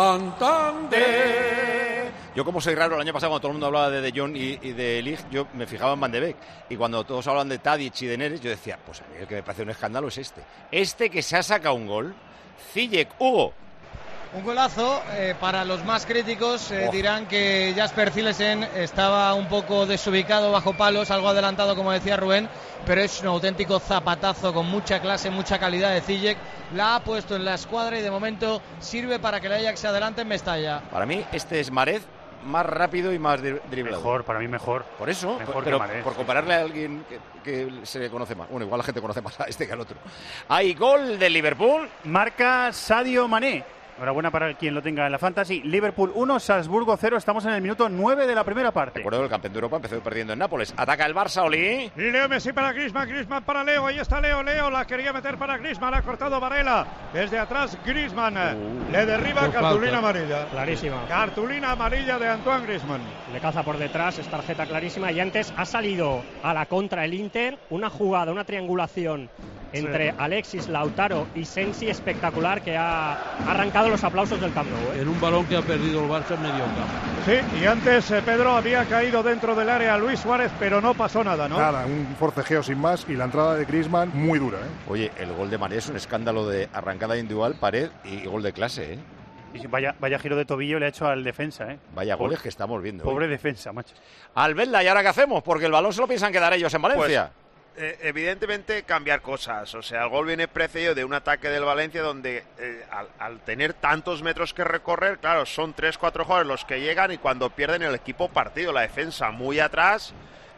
Santander. Yo, como soy raro, el año pasado cuando todo el mundo hablaba de Jong y de Ligt, yo me fijaba en Van de Beek. Y cuando todos hablan de Tadic y de Neres, yo decía, pues a mí el que me parece un escándalo es este. Este que se ha sacado un gol, Ziyech, Hugo. Un golazo, para los más críticos dirán que Jasper Cillesen estaba un poco desubicado bajo palos, algo adelantado como decía Rubén, pero es un auténtico zapatazo con mucha clase, mucha calidad de Ziyech. La ha puesto en la escuadra y de momento sirve para que el Ajax se adelante en Mestalla. Para mí este es Marez más rápido y más driblado. Mejor, para mí mejor. Por eso, mejor pero que por compararle a alguien que se le conoce más. Bueno, igual la gente conoce más a este que al otro. Hay gol del Liverpool. Marca Sadio Mané. Enhorabuena para quien lo tenga en la Fantasy. Liverpool 1, Salzburgo 0. Estamos en el minuto 9 de la primera parte. Recuerdo que el campeón de Europa empezó perdiendo en Nápoles. Ataca el Barça, Oli. Leo Messi para Griezmann, Griezmann para Leo. Ahí está Leo, la quería meter para Griezmann. Ha cortado Varela. Desde atrás Griezmann. Le derriba, cartulina amarilla. Clarísima. Cartulina amarilla de Antoine Griezmann. Le caza por detrás, es tarjeta clarísima. Y antes ha salido a la contra el Inter. Una jugada, una triangulación entre Alexis, Lautaro y Sensi espectacular que ha arrancado los aplausos del Camp Nou. En un balón que ha perdido el Barça en medio campo. Sí, y antes Pedro había caído dentro del área Luis Suárez, pero no pasó nada, ¿no? Nada, un forcejeo sin más y la entrada de Griezmann muy dura, ¿eh? Oye, el gol de Mané es un escándalo de arrancada individual, pared y gol de clase, ¿eh? Y vaya giro de tobillo le ha hecho al defensa, ¿eh? Vaya goles que estamos viendo. Pobre defensa, macho. Albelda, ¿y ahora qué hacemos? Porque el balón se lo piensan quedar ellos en Valencia. Pues, evidentemente cambiar cosas. O sea, el gol viene precedido de un ataque del Valencia donde al tener tantos metros que recorrer, claro, son 3-4 jugadores los que llegan y cuando pierden el equipo partido, la defensa muy atrás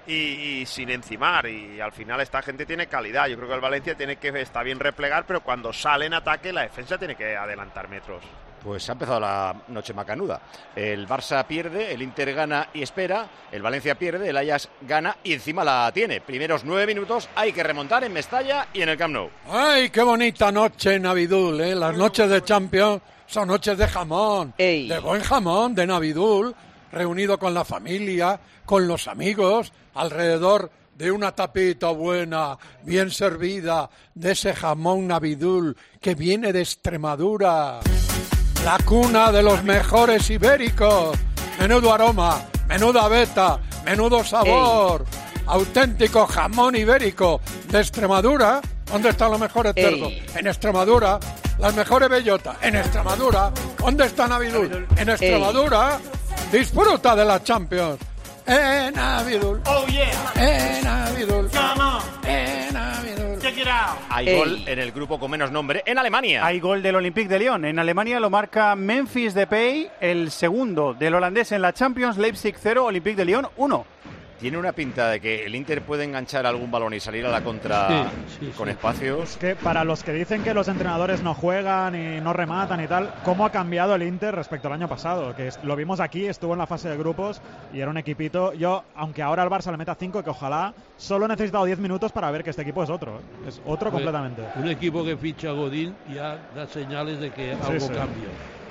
y sin encimar. Y al final esta gente tiene calidad. Yo creo que el Valencia está bien replegar, pero cuando sale en ataque la defensa tiene que adelantar metros. Pues ha empezado la noche macanuda. El Barça pierde, el Inter gana y espera, el Valencia pierde, el Ajax gana y encima la tiene. Primeros 9 minutos hay que remontar en Mestalla y en el Camp Nou. ¡Ay, qué bonita noche en Navidul! Las noches de Champions son noches de jamón, de buen jamón, de Navidul, reunido con la familia, con los amigos, alrededor de una tapita buena, bien servida, de ese jamón Navidul que viene de Extremadura. La cuna de los mejores ibéricos. Menudo aroma, menuda veta, menudo sabor. Auténtico jamón ibérico de Extremadura. ¿Dónde están los mejores cerdos? En Extremadura. Las mejores bellotas. En Extremadura. ¿Dónde está Navidul? En Extremadura. Disfruta de la Champions. En Navidul. Oh yeah. En Navidul. Come on. En Navidul. Check it out. Hay gol en el grupo con menos nombre en Alemania. Hay gol del Olympique de Lyon. En Alemania lo marca Memphis Depay, el segundo del holandés en la Champions. Leipzig 0, Olympique de Lyon 1. Tiene una pinta de que el Inter puede enganchar algún balón y salir a la contra con espacios. Es que para los que dicen que los entrenadores no juegan y no rematan y tal, ¿cómo ha cambiado el Inter respecto al año pasado? Que lo vimos aquí, estuvo en la fase de grupos y era un equipito. Yo, aunque ahora el Barça le meta 5, que ojalá, solo he necesitado 10 minutos para ver que este equipo es otro. Es otro completamente. Un equipo que ficha a Godín ya da señales de que algo cambia.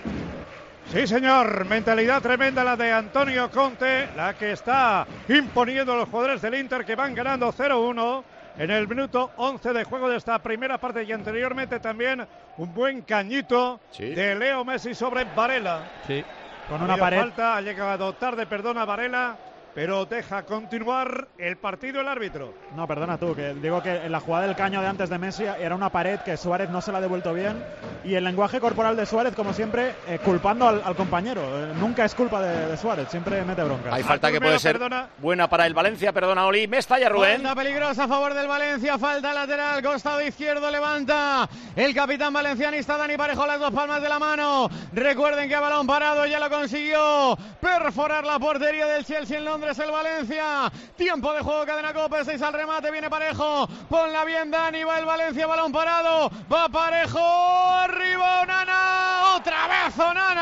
Sí, señor, mentalidad tremenda la de Antonio Conte, la que está imponiendo a los jugadores del Inter que van ganando 0-1 en el minuto 11 de juego de esta primera parte y anteriormente también un buen cañito de Leo Messi sobre Varela. Sí. Con una pared. Falta, ha llegado tarde, perdona Varela, pero deja continuar el partido el árbitro. No, perdona tú, que digo que en la jugada del caño de antes de Messi era una pared que Suárez no se la ha devuelto bien y el lenguaje corporal de Suárez, como siempre, culpando al compañero. Nunca es culpa de Suárez, siempre mete bronca. Hay falta que puede ser buena para el Valencia, perdona Oli. Mestalla, Rubén. Falta peligrosa a favor del Valencia, falta lateral, costado izquierdo, levanta el capitán valencianista Dani Parejo, las dos palmas de la mano. Recuerden que a balón parado ya lo consiguió perforar la portería del Chelsea en Londres. El Valencia, tiempo de juego, cadena COPE, 6 al remate, viene Parejo, ponla bien Dani, va el Valencia, balón parado, va Parejo, arriba Onana, otra vez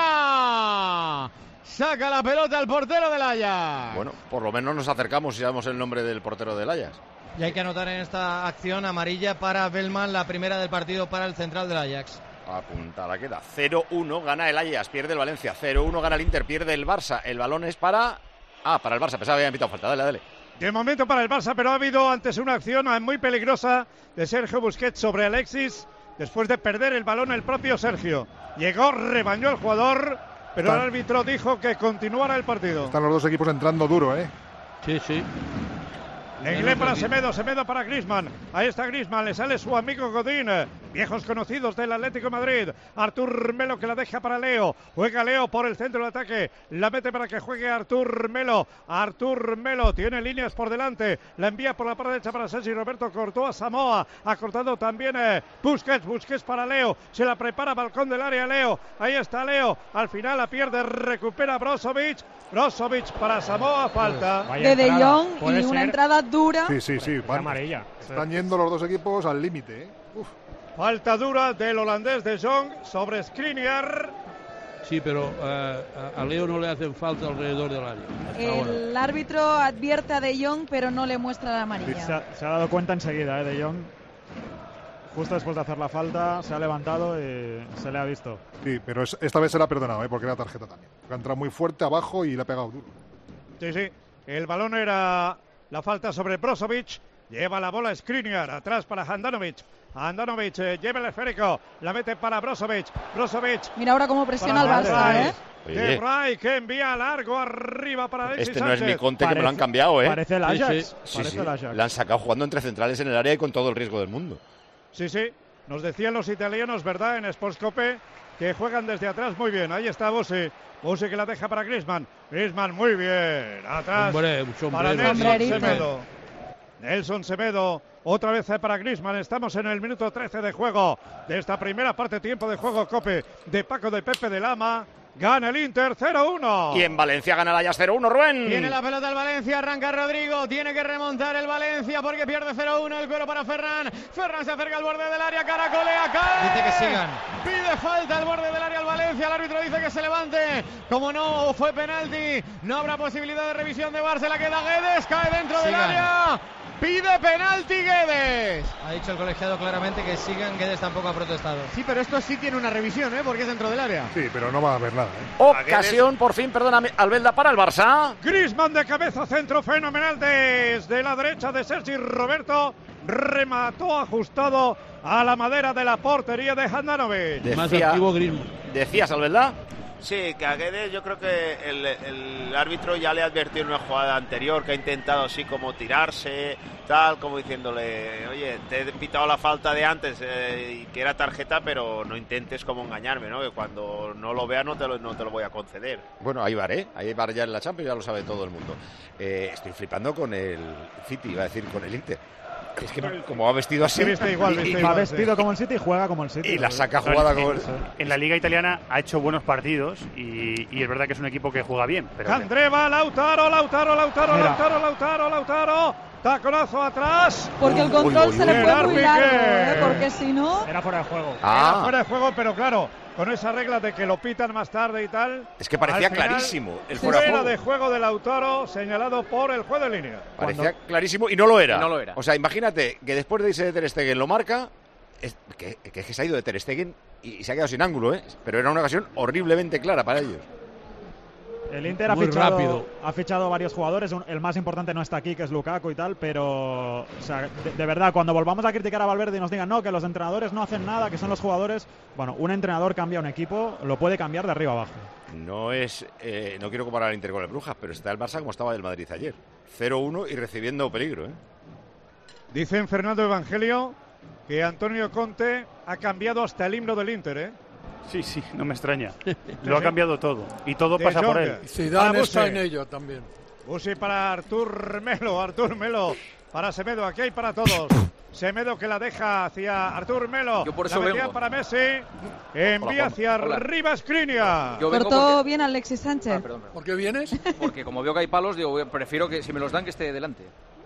Onana, saca la pelota al portero del Ajax. Bueno, por lo menos nos acercamos y sabemos el nombre del portero del Ajax. Y hay que anotar en esta acción amarilla para Bellman, la primera del partido para el central del Ajax. Apuntada queda, 0-1 gana el Ajax, pierde el Valencia, 0-1 gana el Inter, pierde el Barça, el balón es para el Barça, pensaba que habían pitado falta, dale. De momento para el Barça, pero ha habido antes una acción muy peligrosa de Sergio Busquets sobre Alexis, después de perder el balón el propio Sergio. Llegó, rebañó el jugador, pero el árbitro dijo que continuara el partido. Están los dos equipos entrando duro, ¿eh? Sí. Lenglet para Semedo para Griezmann. Ahí está Griezmann, le sale su amigo Godín. Viejos conocidos del Atlético de Madrid. Artur Melo que la deja para Leo. Juega Leo por el centro del ataque. La mete para que juegue Artur Melo. Artur Melo tiene líneas por delante. La envía por la parte derecha para Sergi Roberto. Cortó a Samoa. Ha cortado también Busquets para Leo. Se la prepara balcón del área Leo. Ahí está Leo. Al final la pierde. Recupera Brozovic para Samoa. Falta. De Jong y una entrada dura. Sí. Amarilla. Están yendo los dos equipos al límite, ¿eh? Falta dura del holandés de Jong sobre Skriniar. Sí, pero a Leo no le hacen falta alrededor del área. El árbitro advierte a De Jong, pero no le muestra la amarilla. Se ha dado cuenta enseguida, De Jong. Justo después de hacer la falta, se ha levantado y se le ha visto. Sí, pero esta vez se le ha perdonado, porque era tarjeta también. Ha entrado muy fuerte abajo y le ha pegado duro. Sí. El balón era la falta sobre Brozovic. Lleva la bola Skriniar. Atrás para Handanovic. Handanovic lleva el esférico. La mete para Brozovic. Mira ahora cómo presiona el Barça, De Vrij, que envía largo arriba para Alexis Este no es mi Conte, que me lo han cambiado, Parece el Ajax. Sí. La han sacado jugando entre centrales en el área y con todo el riesgo del mundo. Sí. Nos decían los italianos, ¿verdad? En Sportscope, que juegan desde atrás muy bien. Ahí está Bossi. Bossi que la deja para Griezmann. Griezmann muy bien. Atrás para Nelson Semedo. Nelson Semedo. Otra vez para Griezmann. Estamos en el minuto 13 de juego de esta primera parte, tiempo de juego, Cope, de Paco de Pepe de Lama. Gana el Inter 0-1. Y en Valencia gana el Ajax 0-1, Rubén. Tiene la pelota el Valencia, arranca Rodrigo. Tiene que remontar el Valencia porque pierde 0-1. El cuero para Ferran. Ferran se acerca al borde del área, caracolea, cae. Dice que sigan. Pide falta al borde del área al Valencia. El árbitro dice que se levante. Como no fue penalti, no habrá posibilidad de revisión de VAR. Se la queda Guedes, cae dentro del área. Pide penalti Guedes. Ha dicho el colegiado claramente que sigan. Guedes tampoco ha protestado. Sí, pero esto sí tiene una revisión, porque es dentro del área. Sí, pero no va a haber nada. Ocasión, por fin, perdóname, Albelda para el Barça. Griezmann de cabeza, centro fenomenal desde la derecha de Sergi Roberto. Remató ajustado a la madera de la portería de Handanovic. Más activo Griezmann. ¿Decías, Albelda? Sí, que a Guedes yo creo que el árbitro ya le advirtió en una jugada anterior que ha intentado así como tirarse, tal, como diciéndole, oye, te he pitado la falta de antes y que era tarjeta, pero no intentes como engañarme, ¿no? Que cuando no lo vea no te lo voy a conceder. Bueno, hay VAR, Hay VAR ya en la Champions, ya lo sabe todo el mundo. Estoy flipando con el City, iba a decir con el Inter. Es que como va vestido así, va vestido como el City y juega como el City. Y la saca jugada como el... En la Liga Italiana ha hecho buenos partidos y es verdad que es un equipo que juega bien. Pero Candreva, Lautaro. Taconazo atrás. Porque el control se le fue muy largo, porque si no... Era fuera de juego. Era fuera de juego, pero claro, con esa regla de que lo pitan más tarde y tal. Es que parecía clarísimo el fuera de juego. De juego de Lautaro señalado por el juez de línea. Parecía clarísimo y no lo era. O sea, imagínate que después de irse de Ter Stegen lo marca, que se ha ido de Ter Stegen y se ha quedado sin ángulo, pero era una ocasión horriblemente clara para ellos. El Inter ha fichado varios jugadores, el más importante no está aquí, que es Lukaku y tal, pero o sea, de verdad, cuando volvamos a criticar a Valverde y nos digan no, que los entrenadores no hacen nada, que son los jugadores, bueno, un entrenador cambia un equipo, lo puede cambiar de arriba abajo. No quiero comparar al Inter con el Brujas, pero está el Barça como estaba el Madrid ayer, 0-1 y recibiendo peligro. Dicen Fernando Evangelio que Antonio Conte ha cambiado hasta el himno del Inter, Sí, no me extraña. Lo ha cambiado todo. Y todo pasa por él. Zidane está en ello también. Busi para Artur Melo. Para Semedo, aquí hay para todos. Semedo que la deja hacia Artur Melo. Yo por eso la metía para Messi. Envía hacia arriba Skriniar. Cortó bien Alexis Sánchez. ¿Por qué vienes? Porque como veo que hay palos, digo, prefiero que si me los dan que esté delante.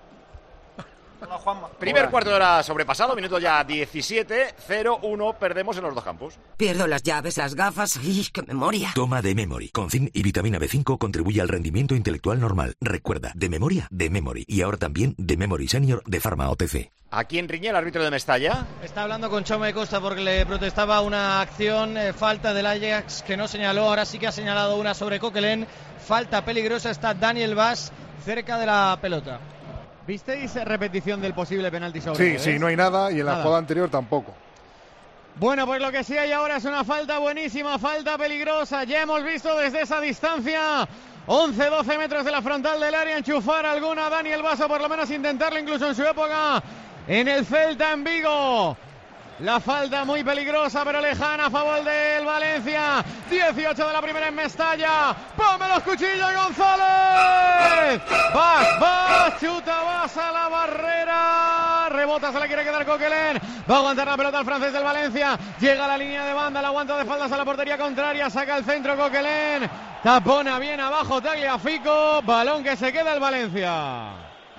Hola, Juanma. Primer cuarto de hora sobrepasado, minuto ya 17, 0-1, perdemos en los dos campos. Pierdo las llaves, las gafas, ¡ay, qué memoria! Toma de Memory. Con zinc y vitamina B5 contribuye al rendimiento intelectual normal. Recuerda, de memoria, de Memory. Y ahora también de Memory Senior de Pharma OTC. Aquí en Riñé, el árbitro de Mestalla. Está hablando con Chaume Costa porque le protestaba una acción, falta del Ajax que no señaló, ahora sí que ha señalado una sobre Coquelin. Falta peligrosa, está Daniel Vaz cerca de la pelota. ¿Visteis repetición del posible penalti sobre? Sí, no hay nada y en la jugada anterior tampoco. Bueno, pues lo que sí hay ahora es una falta buenísima, falta peligrosa. Ya hemos visto desde esa distancia, 11-12 metros de la frontal del área, enchufar alguna a Daniel Vaz, o por lo menos intentarlo incluso en su época en el Celta en Vigo. La falta muy peligrosa pero lejana a favor del Valencia. 18 de la primera en Mestalla. ¡Ponme los cuchillos, González! Vaz, chuta Vaz a la barrera. Rebota, se la quiere quedar Coquelin. Va a aguantar la pelota el francés del Valencia. Llega a la línea de banda, la aguanta de faldas a la portería contraria. Saca el centro Coquelin. Tapona bien abajo Tagliafico. Balón que se queda el Valencia.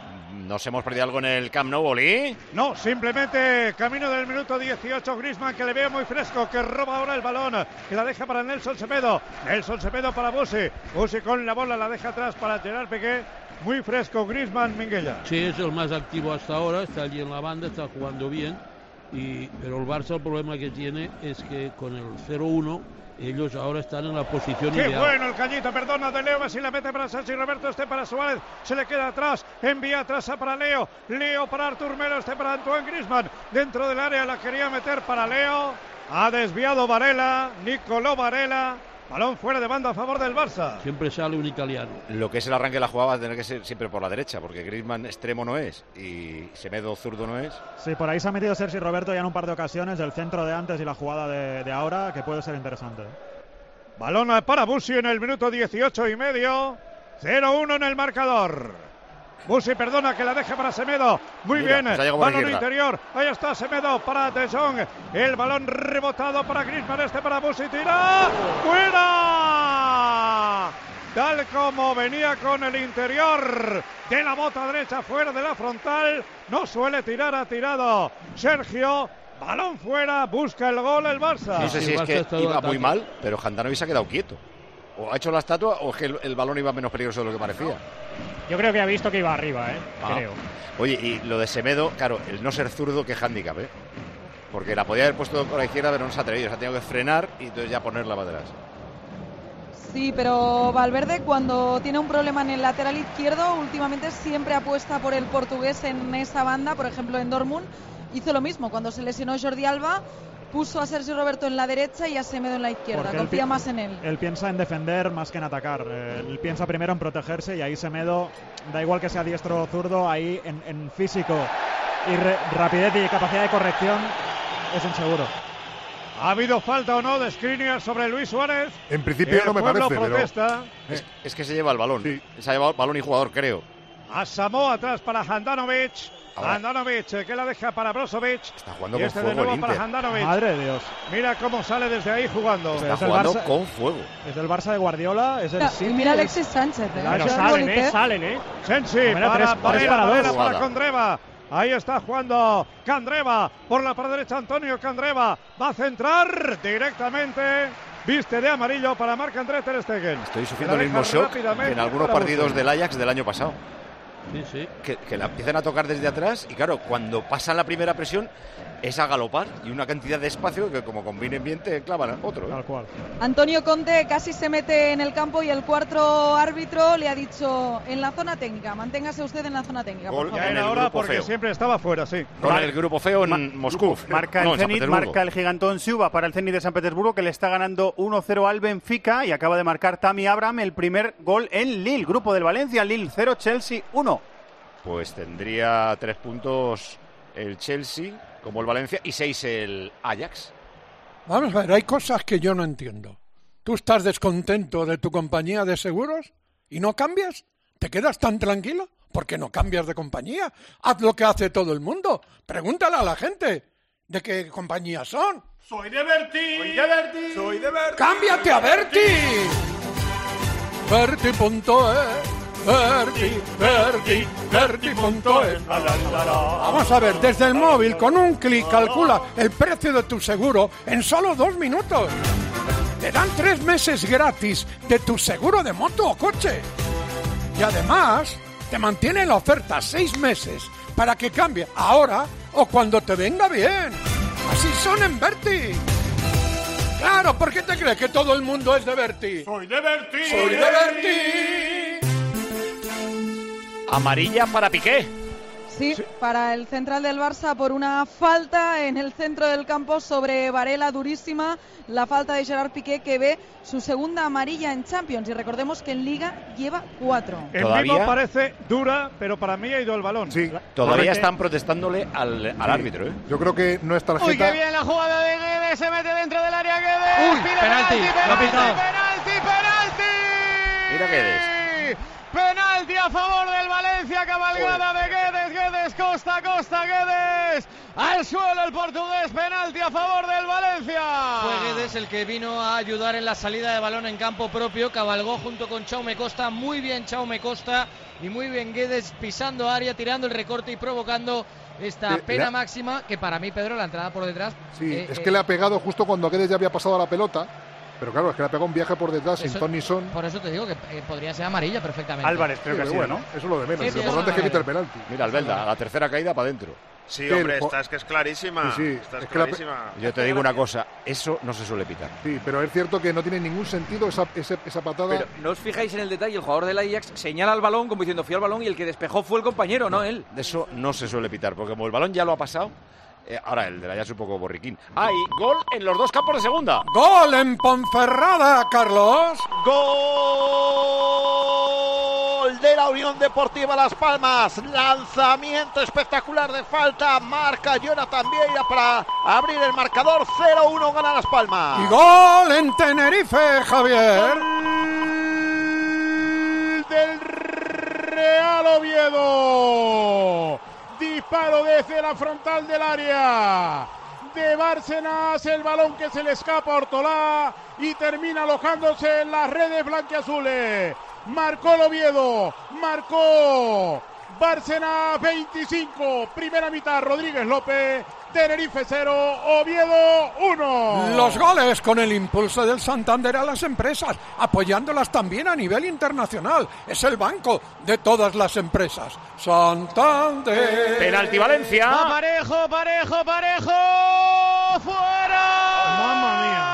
¿Nos hemos perdido algo en el Camp Nou, Oli? No, simplemente camino del minuto 18, Griezmann, que le veo muy fresco, que roba ahora el balón, que la deja para Nelson Semedo. Nelson Semedo para Busi. Busi con la bola, la deja atrás para Gerard Piqué. Muy fresco Griezmann, Minguella. Sí, es el más activo hasta ahora, está allí en la banda, está jugando bien. Pero el Barça, el problema que tiene es que con el 0-1 ellos ahora están en la posición ¡Qué ideal. bueno el cañito! Perdona de Leo, Messi la mete para Sergi Roberto, este para Suárez, se le queda atrás, envía atrás para Leo, Leo para Artur Melo, este para Antoine Griezmann, dentro del área la quería meter para Leo, ha desviado Varela, Nicolò Varela, balón fuera de banda a favor del Barça. Siempre sale un italiano. Lo que es el arranque de la jugada va a tener que ser siempre por la derecha, porque Griezmann extremo no es y Semedo zurdo no es. Sí, por ahí se ha metido Sergi Roberto ya en un par de ocasiones, del centro de antes y la jugada de ahora, que puede ser interesante. Balón para Busi en el minuto 18 y medio, 0-1 en el marcador. Busi, perdona, que la deje para Semedo. Muy Mira, bien, pues balón interior. Ahí está Semedo para De Jong. El balón rebotado para Griezmann, este para Busi. Tira. ¡Fuera! Tal como venía con el interior de la bota derecha, fuera de la frontal. No suele tirar, ha tirado Sergio. Balón fuera, busca el gol el Barça. No sé si es que iba muy mal, pero Handanovic se ha quedado quieto. O ha hecho la estatua o es que el balón iba menos peligroso de lo que parecía. Yo creo que ha visto que iba arriba, creo. Oye, y lo de Semedo, claro, el no ser zurdo, qué hándicap, porque la podía haber puesto por la izquierda, pero no se ha atrevido. Se ha tenido que frenar y entonces ya ponerla para atrás. Sí, pero Valverde, cuando tiene un problema en el lateral izquierdo, últimamente siempre apuesta por el portugués en esa banda. Por ejemplo, en Dortmund hizo lo mismo. Cuando se lesionó Jordi Alba, puso a Sergio Roberto en la derecha y a Semedo en la izquierda. Confía más en él. Él piensa en defender más que en atacar. Él piensa primero en protegerse y ahí Semedo, da igual que sea diestro o zurdo, ahí en físico y rapidez y capacidad de corrección es inseguro. ¿Ha habido falta o no de Skriniar sobre Luis Suárez? En principio no me parece, protesta. Pero... Es que se lleva el balón. Sí. Se ha llevado balón y jugador, creo. Asamó atrás para Handanovic. Handanovic, que la deja para Brozovic. Está jugando y con este fuego de nuevo el para Inter. Handanovic. Madre de Dios. Mira cómo sale desde ahí jugando. Está jugando con fuego. Es del Barça de Guardiola, es el City. Mira Alexis Sánchez. Pero salen. Sensi para Candreva. Ahí está jugando Candreva por la parte derecha. Antonio Candreva va a centrar directamente. Viste de amarillo para Marc-André ter Stegen. Estoy sufriendo el mismo shock que en algunos partidos del Ajax del año pasado. Sí. Que la empiezan a tocar desde atrás y claro, cuando pasan la primera presión es a galopar y una cantidad de espacio que como combinen bien te clavan otro. Tal cual. Antonio Conte casi se mete en el campo y el cuarto árbitro le ha dicho en la zona técnica, manténgase usted en la zona técnica. Gol ya era hora porque feo. Siempre estaba fuera, sí. Con el grupo feo en Moscú. Marca el Zenit, marca el gigantón Siuba para el Zenit de San Petersburgo, que le está ganando 1-0 al Benfica y acaba de marcar Tammy Abraham el primer gol en Lille. Grupo del Valencia, Lille 0, Chelsea 1. Pues tendría 3 puntos el Chelsea, como el Valencia, y 6 el Ajax. Vamos a ver, hay cosas que yo no entiendo. ¿Tú estás descontento de tu compañía de seguros y no cambias? ¿Te quedas tan tranquilo? ¿Por qué no cambias de compañía? Haz lo que hace todo el mundo. Pregúntale a la gente de qué compañía son. Soy de Berti. ¡Cámbiate a Berti! Berti.es. Berti.es. Vamos a ver, desde el móvil, con un clic, calcula el precio de tu seguro en solo 2 minutos. Te dan 3 meses gratis de tu seguro de moto o coche. Y además, te mantiene la oferta 6 meses para que cambie ahora o cuando te venga bien. Así son en Berti. Claro, ¿por qué te crees que todo el mundo es de Berti? Soy de Berti. Amarilla para Piqué. Sí, para el central del Barça por una falta en el centro del campo sobre Varela, durísima. La falta de Gerard Piqué, que ve su segunda amarilla en Champions. Y recordemos que en Liga lleva 4. En vivo parece dura, pero para mí ha ido el balón. Sí. Todavía están protestándole al árbitro. Yo creo que no es tarjeta. Uy, qué bien la jugada de Guedes. Se mete dentro del área Guedes. Uy, penalti. Mira Guedes. Penalti a favor del Valencia, cabalgada de Guedes, Costa, Guedes, Al suelo el portugués, penalti a favor del Valencia. Fue Guedes el que vino a ayudar en la salida de balón en campo propio, cabalgó junto con Jaume Costa, muy bien Jaume Costa y muy bien Guedes pisando área, tirando el recorte y provocando esta pena máxima, que para mí, Pedro, la entrada por detrás... Sí, es que le ha pegado justo cuando Guedes ya había pasado a la pelota, pero claro, es que le ha pegado un viaje por detrás sin ton ni son. Por eso te digo que podría ser amarilla perfectamente. Álvarez, creo que sí, bueno, ¿no? eso es lo de menos, Sí, lo importante es que quita el penalti. Mira, Albelda, a la tercera caída para adentro. Sí, hombre, esta es que es clarísima. Sí, esta es es que la clarísima. Yo te digo una cosa, eso no se suele pitar. Sí, pero es cierto que no tiene ningún sentido esa patada. Pero no os fijáis en el detalle, el jugador del Ajax señala al balón como diciendo fui al balón y el que despejó fue el compañero, no él. De eso no se suele pitar, porque como el balón ya lo ha pasado, ahora el de la Ajax es un poco borriquín. ¡Hay gol en los dos campos de segunda! ¡Gol en Ponferrada, Carlos! ¡Gol de la Unión Deportiva Las Palmas! Lanzamiento espectacular de falta. Marca Jonathan Vieira para abrir el marcador. 0-1 gana Las Palmas. ¡Y gol en Tenerife, Javier! ¡Gol del Real Oviedo! Disparo desde la frontal del área de Bárcenas, el balón que se le escapa a Ortolá y termina alojándose en las redes blanquiazules. Marcó el Oviedo, marcó Bárcenas 25, primera mitad Rodríguez López, Tenerife 0, Oviedo 1. Los goles con el impulso del Santander a las empresas, apoyándolas también a nivel internacional. Es el banco de todas las empresas. Santander. Penalti Valencia. Va parejo, fuera. ¡Mamma mía!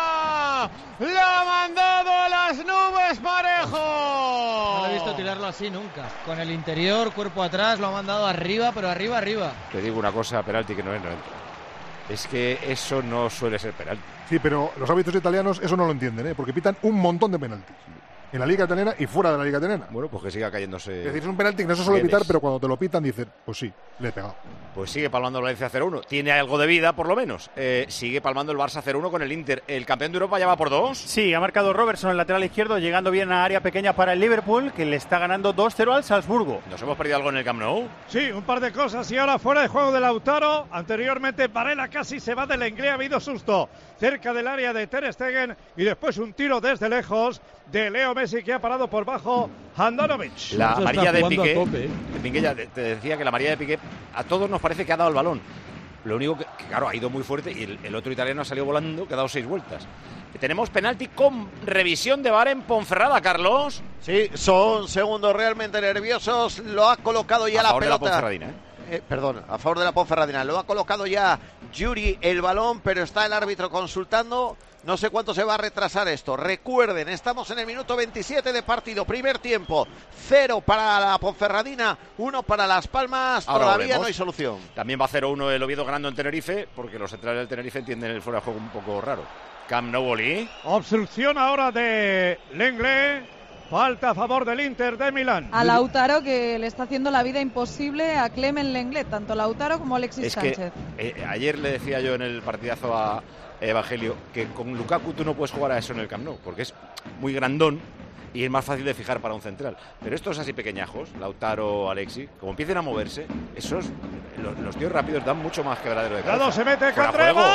¡La ha mandado a las nubes Parejo! No lo he visto tirarlo así nunca. Con el interior, cuerpo atrás, lo ha mandado arriba, pero arriba. Te digo una cosa, penalti que no entra. Es que eso no suele ser penalti. Sí, pero los árbitros italianos eso no lo entienden, porque pitan un montón de penaltis. En la Liga Italiana y fuera de la Liga Italiana. Bueno, pues que siga cayéndose. Es decir, es un penalti que no se suele pitar, pero cuando te lo pitan dices, pues sí, le he pegado. Pues sigue palmando el Valencia 0-1. Tiene algo de vida, por lo menos. Sigue palmando el Barça 0-1 con el Inter. ¿El campeón de Europa ya va por 2? Sí, ha marcado Robertson, el lateral izquierdo, llegando bien a área pequeña para el Liverpool, que le está ganando 2-0 al Salzburgo. ¿Nos hemos perdido algo en el Camp Nou? Sí, un par de cosas. Y ahora fuera de juego de Lautaro. Anteriormente Varela casi se va del Lenglet. Ha habido susto cerca del área de Ter Stegen. Y después un tiro desde lejos de Leo Messi, que ha parado por bajo Handanovic. La amarilla de Piqué. Piqué ya te decía que la amarilla de Piqué a todos nos parece que ha dado el balón. Lo único que claro, ha ido muy fuerte y el otro italiano ha salido volando, que ha dado 6 vueltas. Tenemos penalti con revisión de VAR en Ponferrada, Carlos. Sí, son segundos realmente nerviosos. Lo ha colocado ya la pelota. A favor de la Ponferradina, perdón, a favor de la Ponferradina. Lo ha colocado ya Yuri el balón, pero está el árbitro consultando. No sé cuánto se va a retrasar esto. Recuerden, estamos en el minuto 27 de partido. Primer tiempo, 0 para la Ponferradina, 1 para Las Palmas. Ahora todavía volvemos. no hay solución. También va 0-1 el Oviedo ganando en Tenerife, porque los centrales del Tenerife entienden el fuera de juego un poco raro. Camp Nou, Oli. Obstrucción ahora de Lenglet. Falta a favor del Inter de Milán. A Lautaro, que le está haciendo la vida imposible a Clement Lenglet, tanto Lautaro como Alexis Sánchez. Ayer le decía yo en el partidazo a Evangelio que con Lukaku tú no puedes jugar a eso en el Camp Nou, porque es muy grandón y es más fácil de fijar para un central. Pero estos así pequeñajos, Lautaro, Alexis, como empiecen a moverse, esos los tíos rápidos dan mucho más quebradero de cabeza. Lado se mete Fuera Candreva.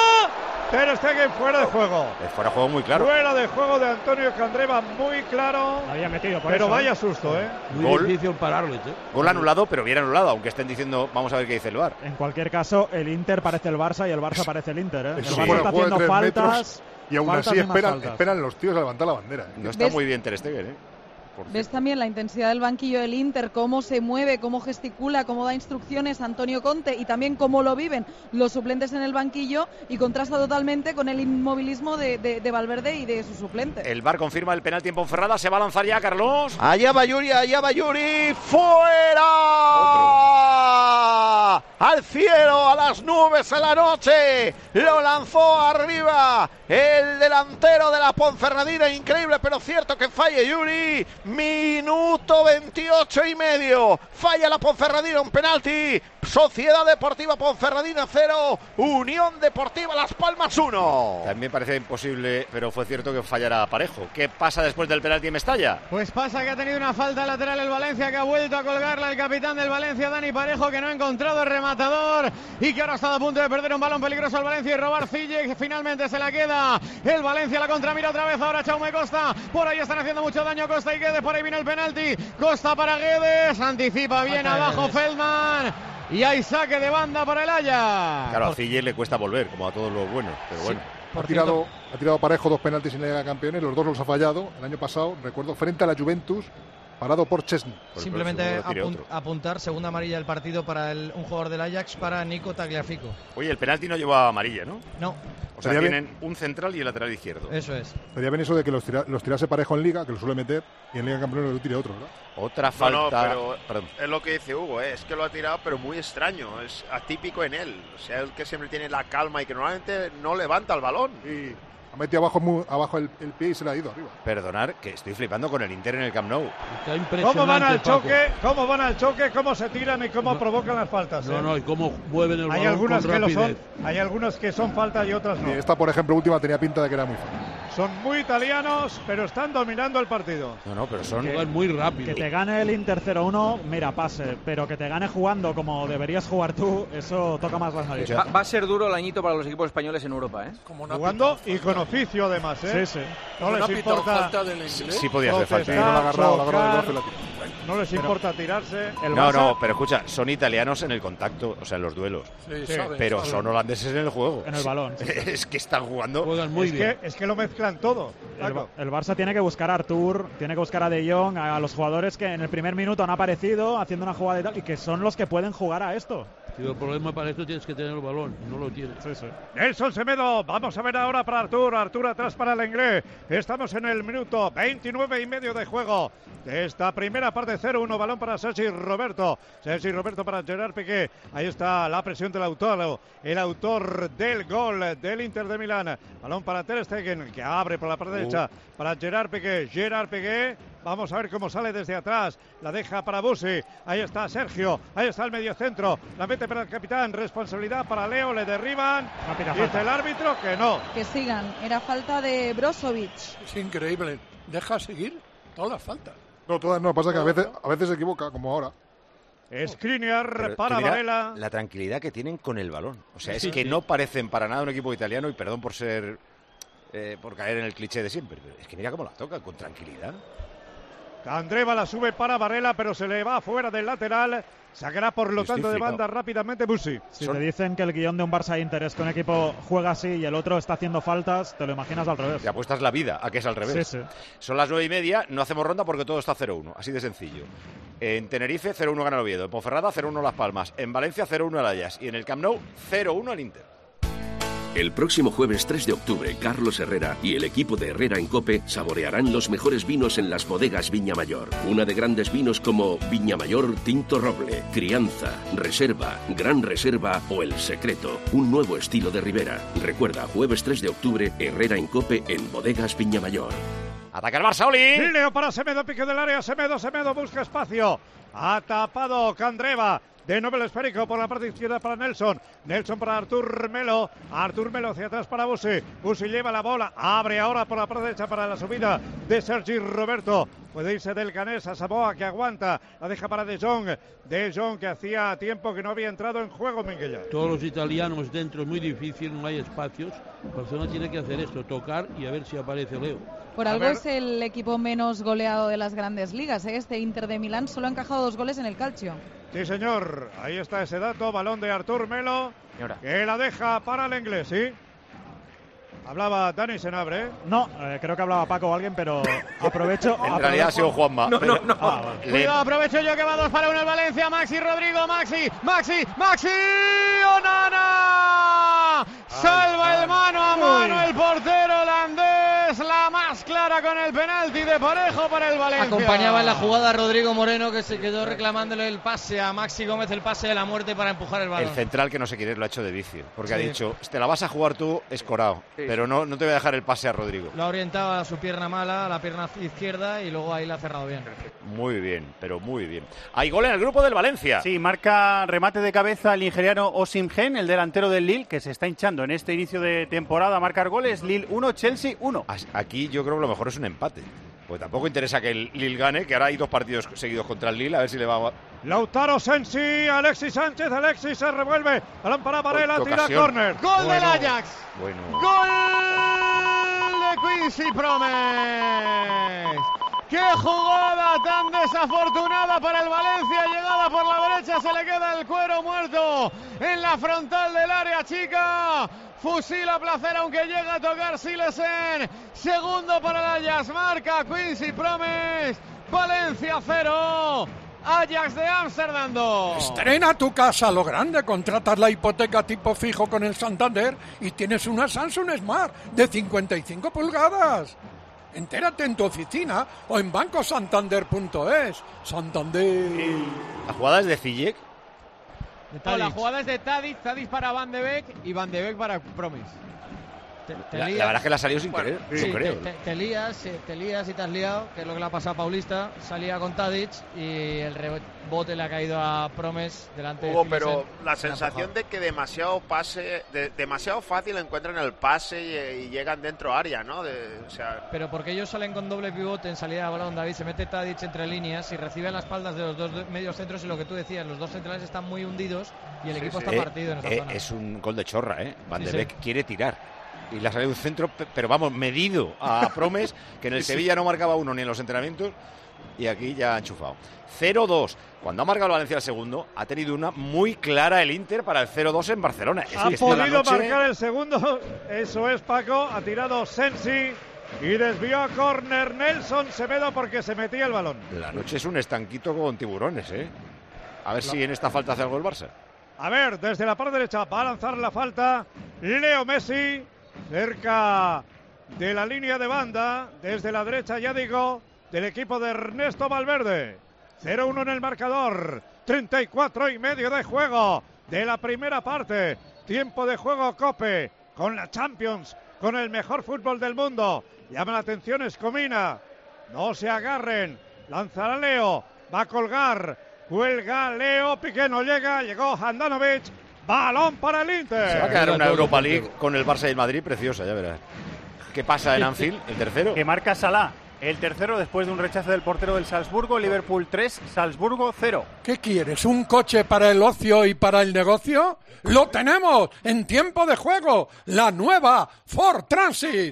Ter Stegen fuera de juego. Es fuera de juego muy claro. Fuera de juego de Antonio Candreva, muy claro. Había metido por pero eso, vaya susto, Muy difícil pararle, Gol anulado, pero bien anulado, aunque estén diciendo, vamos a ver qué dice el VAR. En cualquier caso, el Inter parece el Barça y el Barça parece el Inter, El Eso Barça fuera está juego de haciendo 3 metros faltas. y aún faltas así y más faltas. esperan los tíos a levantar la bandera. No está muy bien Ter Stegen, ¿Ves también la intensidad del banquillo del Inter? Cómo se mueve, cómo gesticula, cómo da instrucciones Antonio Conte y también cómo lo viven los suplentes en el banquillo, y contrasta totalmente con el inmovilismo de Valverde y de su suplente. El VAR confirma el penalti en Ponferrada. Se va a lanzar ya, Carlos. Allá va Yuri, fuera. Al cielo, a las nubes, a la noche. Lo lanzó arriba el delantero de la Ponferradina. Increíble, pero cierto que falle Yuri. Minuto 28 y medio. Falla la Ponferradina, un penalti. Sociedad Deportiva Ponferradina 0, Unión Deportiva Las Palmas 1. También parece imposible, pero fue cierto que fallara Parejo. ¿Qué pasa después del penalti en Mestalla? Pues pasa que ha tenido una falta lateral el Valencia, que ha vuelto a colgarla el capitán del Valencia, Dani Parejo, que no ha encontrado el remate rematador y que ahora ha estado a punto de perder un balón peligroso al Valencia y robar Cille, que finalmente se la queda el Valencia. La contramira otra vez ahora Jaume Costa. Por ahí están haciendo mucho daño Costa y Guedes. Por ahí viene el penalti. Costa para Guedes. Anticipa bien abajo Feldman. Y hay saque de banda para el Ajax. Claro, a Cille le cuesta volver, como a todos los buenos, pero bueno. Ha tirado parejo 2 penaltis en la Liga de Campeones, los 2 los ha fallado. El año pasado, recuerdo, frente a la Juventus, parado por Chesney. Simplemente apuntar, segunda amarilla del partido para un jugador del Ajax, para Nico Tagliafico. Oye, el penalti no lleva amarilla, ¿no? No. O sea, tienen un central y el lateral izquierdo. Eso es. Sería bien eso de que los tirase parejo en Liga, que lo suele meter, y en Liga de Campeones lo tire otro, ¿verdad? Otra falta. No, pero es lo que dice Hugo, es que lo ha tirado, pero muy extraño. Es atípico en él. O sea, el que siempre tiene la calma y que normalmente no levanta el balón. Y ha metido abajo el pie y se le ha ido arriba. Perdonar, que estoy flipando con el Inter en el Camp Nou. ¿Cómo van al choque? ¿Cómo se tiran y cómo provocan las faltas? No, y cómo mueven el balón con rapidez. Hay algunas que son faltas y otras no. Esta, por ejemplo, última tenía pinta de que era muy fácil. Son muy italianos, pero están dominando el partido. No, pero son muy rápidos. Que te gane el Inter 0-1, mira, pase. Pero que te gane jugando como deberías jugar tú, eso toca más las narices. Va a ser duro el añito para los equipos españoles en Europa, ¿eh? Jugando y con oficio, además, ¿eh? Sí. No les importa. Sí podía ser falta. No la ha agarrado, la no les importa tirarse. No, pero escucha, son italianos en el contacto, o sea, en los duelos. Sí, pero son holandeses en el juego. En el balón. Es que están jugando. Juegan muy bien. Es que lo mezclan todo. El Barça tiene que buscar a Artur, tiene que buscar a De Jong, a los jugadores que en el primer minuto han aparecido haciendo una jugada y tal, y que son los que pueden jugar a esto. El problema para esto tienes que tener el balón, no lo tienes. Sí. Nelson Semedo, vamos a ver ahora para Artur atrás para el inglés. Estamos en el minuto 29 y medio de juego de esta primera parte. 0-1, balón para Sergi Roberto para Gerard Piqué. Ahí está la presión del autor del gol del Inter de Milán. Balón para Ter Stegen, que abre por la parte derecha para Gerard Piqué. Vamos a ver cómo sale desde atrás. La deja para Busi. Ahí está Sergio. Ahí está el mediocentro. La mete para el capitán. Responsabilidad para Leo. Le derriban. Dice el árbitro que no. Que sigan. Era falta de Brozovic. Es increíble. Deja seguir todas las faltas. No, todas no. Pasa que a veces se equivoca, como ahora. Skriniar para Varela. La tranquilidad que tienen con el balón. O sea, es que no parecen para nada un equipo italiano, y perdón por ser... por caer en el cliché de siempre. Pero es que mira cómo la toca, con tranquilidad. Candreva la sube para Varela, pero se le va fuera del lateral. Sacará por lo tanto de banda rápidamente Busi. Si te dicen que el guión de un Barça Inter es que un equipo juega así y el otro está haciendo faltas, te lo imaginas al revés. Te apuestas la vida a que es al revés. Sí. Son las 9:30, no hacemos ronda porque todo está 0-1, así de sencillo. En Tenerife 0-1 gana el Oviedo, en Ponferrada 0-1 Las Palmas, en Valencia 0-1 el Ajax y en el Camp Nou 0-1 el Inter. El próximo jueves 3 de octubre, Carlos Herrera y el equipo de Herrera en COPE saborearán los mejores vinos en las bodegas Viña Mayor. Una de grandes vinos como Viña Mayor Tinto Roble, Crianza, Reserva, Gran Reserva o El Secreto. Un nuevo estilo de Ribera. Recuerda, jueves 3 de octubre, Herrera en COPE en bodegas Viña Mayor. ¡Ataca el Barça, Oli! Leo para Semedo, pique del área. Semedo busca espacio. Ha tapado Candreva. De nuevo el esférico por la parte izquierda para Nelson para Artur Melo hacia atrás para Busi lleva la bola, abre ahora por la parte derecha para la subida de Sergi Roberto, puede irse del Canés a Samoa, que aguanta, la deja para De Jong que hacía tiempo que no había entrado en juego, Minguella. Todos los italianos dentro es muy difícil, no hay espacios. Barcelona tiene que hacer esto, tocar y a ver si aparece Leo. Por algo es el equipo menos goleado de las grandes ligas, ¿eh? Este Inter de Milán solo ha encajado 2 goles en el Calcio. Sí, señor. Ahí está ese dato. Balón de Artur Melo, que la deja para el inglés, ¿sí? Hablaba Dani Senabre. No, creo que hablaba Paco o alguien, pero aprovecho. En realidad ha sido Juanma. No. Cuidado, aprovecho yo que va 2-1 el Valencia. Maxi Rodrigo, Maxi. ¡Onana! Salva el mano a mano el portero holandés. La más clara con el penalti de Parejo para el Valencia. Acompañaba en la jugada a Rodrigo Moreno, que se quedó reclamándole el pase a Maxi Gómez, el pase de la muerte para empujar el balón. El central, que no sé quién es, lo ha hecho de vicio, porque ha dicho, te la vas a jugar tú, escorado, pero no te voy a dejar el pase a Rodrigo. Lo ha orientado a su pierna mala, a la pierna izquierda, y luego ahí la ha cerrado bien. Muy bien, pero muy bien. Hay gol en el grupo del Valencia. Sí, marca remate de cabeza el nigeriano Osimhen, el delantero del Lille, que se está hinchando en este inicio de temporada a marcar goles. Lille 1, Chelsea 1. Aquí yo creo que lo mejor es un empate. Pues tampoco interesa que el Lille gane, que ahora hay 2 partidos seguidos contra el Lille, a ver si le va a... Lautaro Sensi, Alexis Sánchez, Alexis se revuelve, balón para Varela, tira córner. Gol del Ajax. Bueno. Gol de Quincy Promes. ¡Qué jugada tan desafortunada para el Valencia! Llegada por la derecha, se le queda el cuero muerto en la frontal del área chica. Fusila placer, aunque llega a tocar Silesen. Segundo para el Ajax, marca Quincy Promes. Valencia 0. Ajax de Ámsterdam 2. Estrena tu casa a lo grande, contratas la hipoteca tipo fijo con el Santander y tienes una Samsung Smart de 55 pulgadas. Entérate en tu oficina o en bancosantander.es. Santander. ¿La jugada es de Ziyech? No, la jugada es de Tadic, Tadic para Van de Beek y Van de Beek para Promes. La verdad es que la ha salido sin querer, Sí, yo creo. te lías y te has liado, que es lo que le ha pasado a Paulista. Salía con Tadic y el rebote le ha caído a Promes delante de pero la sensación de que demasiado fácil encuentran el pase y llegan dentro área, ¿no? Pero porque ellos salen con doble pivote en salida de balón, David, se mete Tadic entre líneas y recibe a las espaldas de los 2 medios centros, y lo que tú decías, los 2 centrales están muy hundidos y el equipo está partido en esa zona. Es un gol de chorra, ¿eh? Van de Beek quiere tirar. Y le ha salido un centro, pero vamos, medido a Promes, que en el Sevilla no marcaba uno ni en los entrenamientos, y aquí ya ha enchufado. 0-2. Cuando ha marcado el Valencia el segundo, ha tenido una muy clara el Inter para el 0-2 en Barcelona. Ha podido marcar el segundo, eso es, Paco. Ha tirado Sensi y desvió a córner Nelson Semedo porque se metía el balón. La noche es un estanquito con tiburones, ¿eh? A ver si en esta falta hace algo el Barça. A ver, desde la parte derecha va a lanzar la falta Leo Messi. Cerca de la línea de banda, desde la derecha, ya digo, del equipo de Ernesto Valverde. 0-1 en el marcador, 34 y medio de juego de la primera parte. Tiempo de juego Cope, con la Champions, con el mejor fútbol del mundo. Llama la atención Escomina, no se agarren, lanzará Leo, va a colgar, cuelga Leo, Piqué no llega, llegó Handanovic. Balón para el Inter. Se va a quedar una Europa League con el Barça y el Madrid preciosa, ya verás. ¿Qué pasa en Anfield? El tercero. Que marca Salah. El tercero después de un rechazo del portero del Salzburgo. Liverpool 3, Salzburgo 0. ¿Qué quieres? ¿Un coche para el ocio y para el negocio? ¡Lo tenemos! En tiempo de juego. La nueva Ford Transit.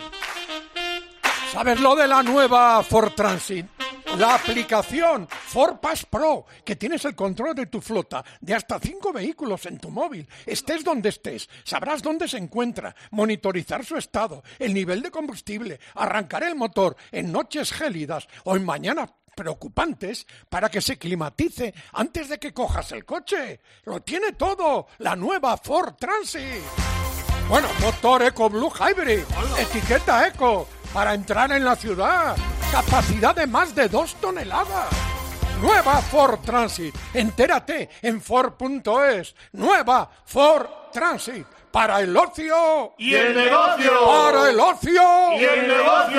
¿Sabes lo de la nueva Ford Transit? La aplicación Ford Pass Pro, que tienes el control de tu flota de hasta 5 vehículos en tu móvil. Estés donde estés, sabrás dónde se encuentra, monitorizar su estado, el nivel de combustible, arrancar el motor en noches gélidas o en mañanas preocupantes para que se climatice antes de que cojas el coche. Lo tiene todo, la nueva Ford Transit. Bueno, motor Eco Blue Hybrid, etiqueta Eco, para entrar en la ciudad. Capacidad de más de 2 toneladas. Nueva Ford Transit. Entérate en Ford.es. Nueva Ford Transit. Para el ocio. Y el negocio. Para el ocio. Y el negocio.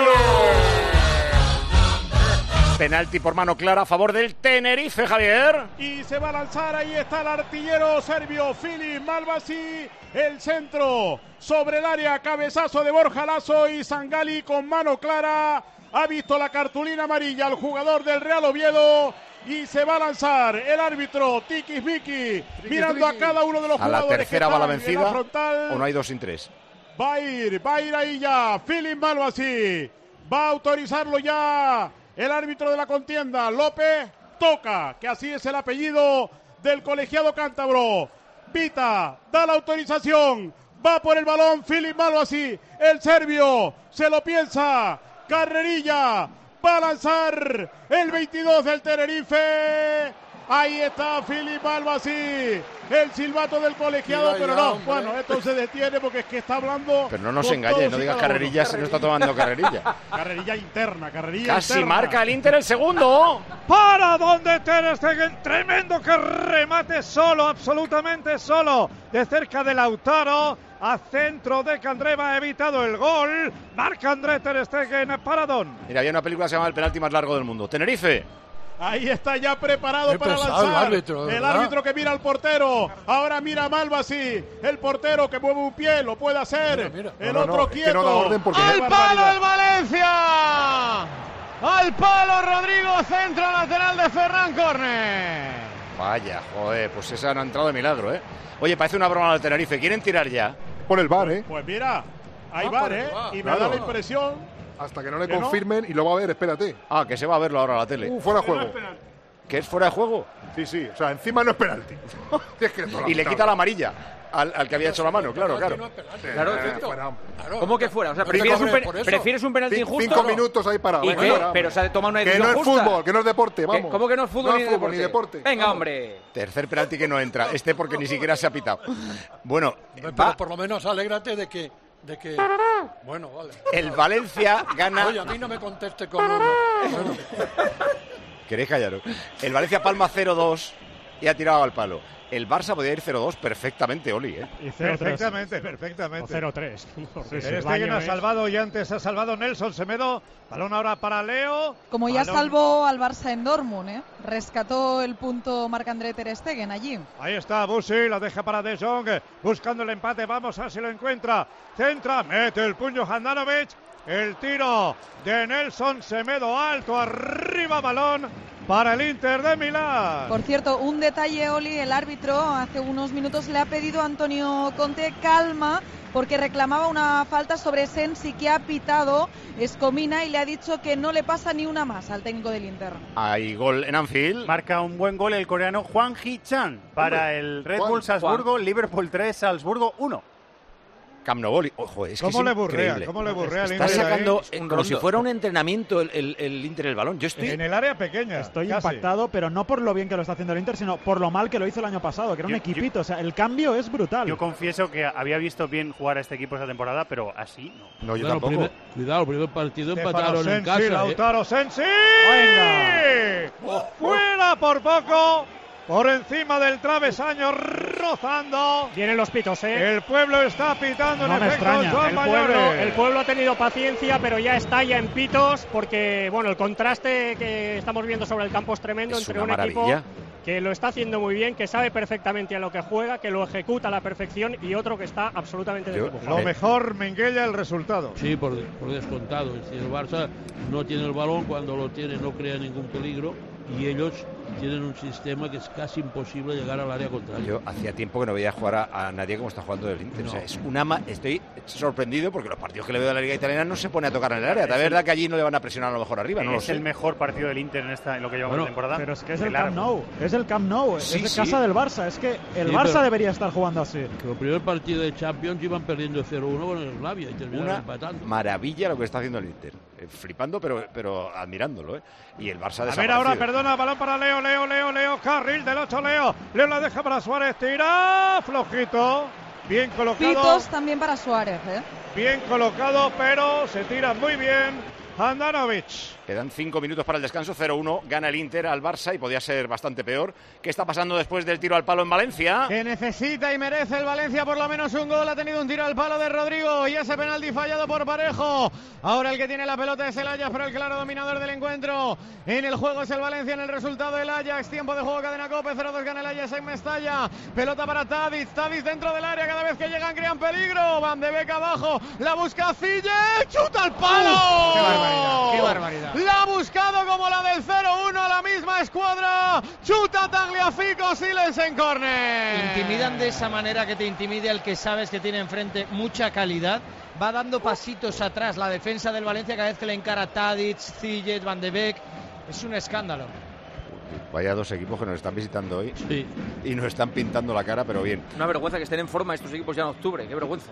Penalti por mano clara a favor del Tenerife, Javier. Y se va a lanzar, ahí está el artillero serbio Filip Malbasi. El centro sobre el área, cabezazo de Borja Laso y Sangali con mano clara. Ha visto la cartulina amarilla al jugador del Real Oviedo y se va a lanzar el árbitro Tikis-Miki mirando a cada uno de los a jugadores. La tercera va la vencida frontal. ¿O no hay 2 sin 3? Va a ir ahí ya Filip Malbasi. Va a autorizarlo ya el árbitro de la contienda, López Toca, que así es el apellido del colegiado cántabro. Pita, da la autorización, va por el balón Filip Malbasi, el serbio, se lo piensa. Carrerilla, va a lanzar el 22 del Tenerife. Ahí está Filip Malbasi, el silbato del colegiado, pero no, bueno, esto se detiene porque es que está hablando. Pero no nos engañes, no digas carrerilla si no está tomando carrerilla. Carrerilla interna, carrerilla Casi interna. marca el Inter el segundo. Para donde Ter Stegen, tremendo que remate solo, absolutamente solo, de cerca de Lautaro. A centro de Candreva, ha evitado el gol. Marca André Ter Stegen, paradón. Mira, había una película que se llama El penalti más largo del mundo. Tenerife. Ahí está ya preparado para lanzar. El árbitro que mira al portero. Ahora mira a Malbasi. El portero que mueve un pie, lo puede hacer. El otro quieto. Es que no da orden porque ¡Al palo el Valencia! al palo Rodrigo, centro lateral de Ferran, córner. Vaya, joder, pues esa no ha entrado de milagro, ¿eh? Oye, parece una broma del Tenerife. ¿Quieren tirar ya? Por el VAR, ¿eh? Pues mira, hay VAR, ¿eh? Y me da la impresión... Hasta que no le confirmen y lo va a ver, espérate. Ah, que se va a verlo ahora a la tele. Fuera de juego. ¿Que es fuera de juego? Sí, o sea, encima no es penalti. Y le quita la amarilla al que había hecho la mano, claro. ¿Cómo que fuera? O sea, ¿prefieres un penalti injusto? 5 minutos ahí parado. Pero se ha tomado una decisión justa. Que no es fútbol, que no es deporte, vamos. ¿Cómo que no es fútbol, ni deporte? Venga, hombre. Tercer penalti que no entra. Porque ni siquiera se ha pitado. Bueno, pero por lo menos alégrate de que... Bueno, vale. El Valencia gana... Oye, a mí no me conteste con uno. ¿Queréis callaros? El Valencia palma 0-2 y ha tirado al palo. El Barça podía ir 0-2 perfectamente, Oli, ¿eh? Y perfectamente. O 0-3. Ter Stegen ha salvado y antes ha salvado Nelson Semedo. Balón ahora para Leo. Como ya salvó al Barça en Dortmund, ¿eh? Rescató el punto Marc-André Ter Stegen allí. Ahí está Busi, la deja para De Jong, buscando el empate. Vamos a ver si lo encuentra. Centra, mete el puño Handanovic. El tiro de Nelson Semedo, alto, arriba, balón para el Inter de Milán. Por cierto, un detalle, Oli, el árbitro hace unos minutos le ha pedido a Antonio Conte calma porque reclamaba una falta sobre Sensi que ha pitado Escomina y le ha dicho que no le pasa ni una más al técnico del Inter. Hay gol en Anfield. Marca un buen gol el coreano Hwang Hee-chan para el Red Bull Salzburgo, Liverpool 3, Salzburgo 1. Camp Nou. Ojo, es que ¿Cómo es le burrea? increíble. ¿Cómo le burrea el Está Inter sacando ahí? como si fuera un entrenamiento el Inter el balón. Yo estoy en el área pequeña. Estoy casi impactado, pero no por lo bien que lo está haciendo el Inter, sino por lo mal que lo hizo el año pasado, que era un equipito. O sea, el cambio es brutal. Yo confieso que había visto bien jugar a este equipo esta temporada, pero así no. No, yo tampoco. Cuidado, el primer partido empataron en casa. Lautaro Sensi. Venga. Fuera por poco. Por encima del travesaño, rozando. Vienen los pitos, ¿eh? El pueblo está pitando, no en me efecto, extraña. Joan El pueblo ha tenido paciencia, pero ya está ya en pitos, porque bueno, el contraste que estamos viendo sobre el campo es tremendo entre un equipo que lo está haciendo muy bien, que sabe perfectamente a lo que juega, que lo ejecuta a la perfección, y otro que está absolutamente desdibujado. Lo mejor, Minguella, el resultado. Sí, por descontado. Si el Barça no tiene el balón, cuando lo tiene no crea ningún peligro, y ellos tienen un sistema que es casi imposible llegar al área contraria. Yo hacía tiempo que no veía jugar a nadie como está jugando el Inter. No. O sea, es estoy sorprendido porque los partidos que le veo de la Liga Italiana no se pone a tocar en el área. Es verdad que allí no le van a presionar a lo mejor arriba. No es el mejor partido del Inter en lo que llevamos de temporada. Pero es que es el Camp Nou. Es el Camp Nou. Es casa del Barça. Es que el Barça debería estar jugando así. Que el primer partido de Champions iban perdiendo 0-1 con el Slavia y terminaron empatando. Maravilla lo que está haciendo el Inter. Flipando, pero admirándolo, ¿eh? Y el Barça a ver ahora, perdona, balón para Leo, carril del 8, Leo la deja para Suárez, tira, flojito, bien colocado. Pitos también para Suárez, ¿eh? Bien colocado, pero se tira muy bien Handanovic. Quedan 5 minutos para el descanso, 0-1, gana el Inter al Barça y podía ser bastante peor. ¿Qué está pasando después del tiro al palo en Valencia? Que necesita y merece el Valencia por lo menos un gol. Ha tenido un tiro al palo de Rodrigo y ese penalti fallado por Parejo. Ahora el que tiene la pelota es el Ajax, pero el claro dominador del encuentro en el juego es el Valencia. En el resultado el Ajax, tiempo de juego, cadena Cope, 0-2 gana el Ajax en Mestalla. Pelota para Tadic dentro del área, cada vez que llegan crean peligro. Van de Beek abajo, la busca Cille, chuta al palo. ¡Qué barbaridad! La ha buscado como la del 0-1, la misma escuadra. Chuta Tagliafico, Siles en córner. Intimidan de esa manera que te intimide al que sabes que tiene enfrente mucha calidad. Va dando pasitos atrás la defensa del Valencia cada vez que le encara Tadic, Ziyech, Van de Beek. Es un escándalo. Vaya dos equipos que nos están visitando hoy y nos están pintando la cara, pero bien. Una vergüenza que estén en forma estos equipos ya en octubre, qué vergüenza.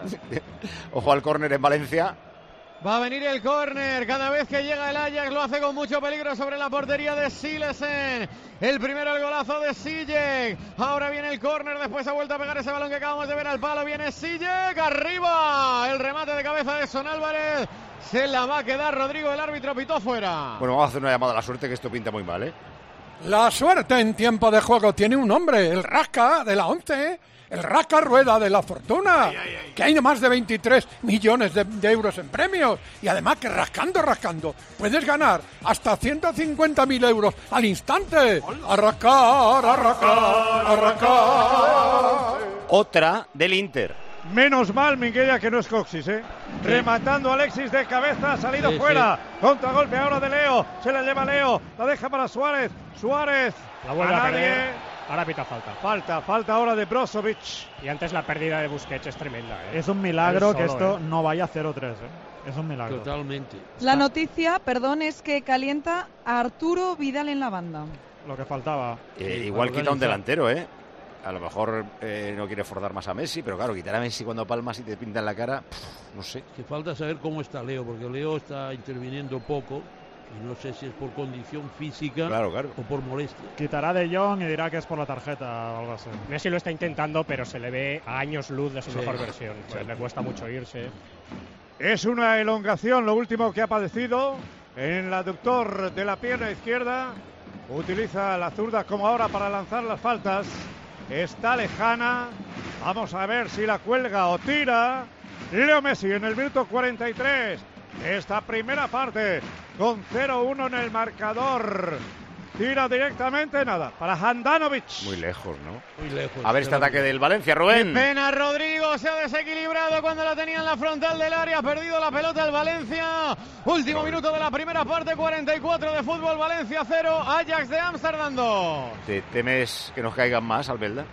Ojo al córner en Valencia. Va a venir el córner, cada vez que llega el Ajax lo hace con mucho peligro sobre la portería de Silesen. El primero, el golazo de Ziyech. Ahora viene el córner, después ha vuelto a pegar ese balón que acabamos de ver al palo. Viene Ziyech, arriba. El remate de cabeza de Son Álvarez. Se la va a quedar Rodrigo, el árbitro pitó fuera. Bueno, vamos a hacer una llamada a la suerte, que esto pinta muy mal, ¿eh? La suerte en tiempo de juego tiene un nombre, el Rasca de la 11. El Rasca Rueda de la Fortuna, que hay más de 23 millones de euros en premios. Y además que rascando, puedes ganar hasta 150.000 euros al instante. A rascar. Otra del Inter. Menos mal, Minguella, que no es Coxis, ¿eh? Sí. Rematando Alexis de cabeza, ha salido fuera. Sí. Contragolpe ahora de Leo. Se la lleva Leo. La deja para Suárez. Suárez. La vuelve a perder. Ahora pita falta. Falta ahora de Brozovic. Y antes la pérdida de Busquets es tremenda, ¿eh? Es un milagro que esto no vaya a 0-3, ¿eh? Es un milagro. Totalmente. La noticia, perdón, es que calienta a Arturo Vidal en la banda. Lo que faltaba. Igual quita un delantero, ¿eh? A lo mejor no quiere forzar más a Messi, pero claro, quitar a Messi cuando palmas y te pintan la cara, no sé. Que falta saber cómo está Leo, porque Leo está interviniendo poco y no sé si es por condición física o por molestia. Quitará de Jong y dirá que es por la tarjeta o algo así. Messi lo está intentando, pero se le ve a años luz de su mejor versión. Pues le cuesta mucho irse. Es una elongación lo último que ha padecido en el aductor de la pierna izquierda. Utiliza la zurda como ahora para lanzar las faltas. Está lejana. Vamos a ver si la cuelga o tira. Leo Messi en el minuto 43 de esta primera parte, con 0-1 en el marcador. Tira directamente, nada, para Handanovic. Muy lejos, ¿no? Muy lejos. A ver este ataque del Valencia, Rubén. Qué pena, Rodrigo, se ha desequilibrado cuando la tenía en la frontal del área. Ha perdido la pelota el Valencia. Último minuto de la primera parte, 44 de fútbol, Valencia 0, Ajax de Ámsterdam 2. ¿Te temes que nos caigan más, Albelda?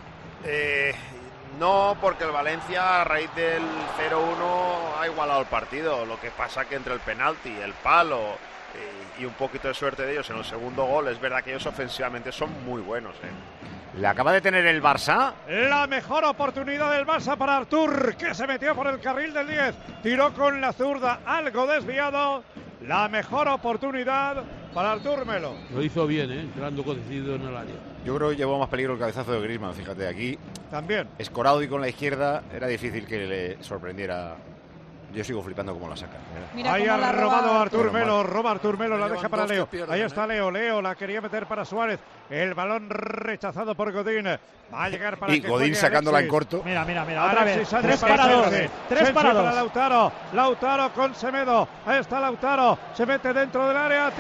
No, porque el Valencia a raíz del 0-1 ha igualado el partido. Lo que pasa que entre el penalti, el palo y un poquito de suerte de ellos en el segundo gol, es verdad que ellos ofensivamente son muy buenos, ¿eh? ¿Le acaba de tener el Barça? La mejor oportunidad del Barça para Artur, que se metió por el carril del 10. Tiró con la zurda, algo desviado. La mejor oportunidad para Artur Melo. Lo hizo bien, entrando cocido en el área. Yo creo que llevó más peligro el cabezazo de Griezmann, fíjate, aquí. También. Escorado y con la izquierda, era difícil que le sorprendiera. Yo sigo flipando cómo la saca. Ahí ha robado Artur Melo, roba Artur Melo, la deja para Leo. Ahí está Leo, la quería meter para Suárez. El balón rechazado por Godín. Va a llegar para y Godín sacándola en corto. Mira, otra vez. 3 para 2. 3 para 2. Lautaro. Lautaro con Semedo. Ahí está Lautaro. Se mete dentro del área.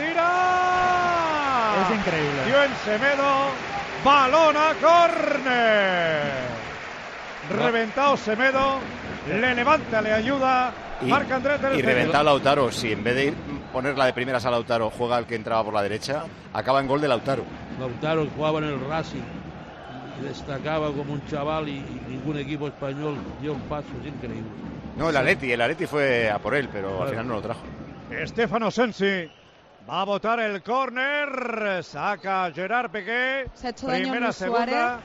¡Tira! Es increíble. Dio en Semedo. Balón a córner. Reventado Semedo. Le levanta, le ayuda. Marca Andrés del y reventado Lautaro. Si en vez de ponerla de primeras a Lautaro juega el que entraba por la derecha, acaba en gol de Lautaro. Lautaro jugaba en el Racing. Destacaba como un chaval y ningún equipo español dio un paso, es increíble. No, el Atleti fue a por él, pero al final no lo trajo. Stefano Sensi va a botar el córner, saca Gerard Piqué. Se ha hecho primera, daño segunda,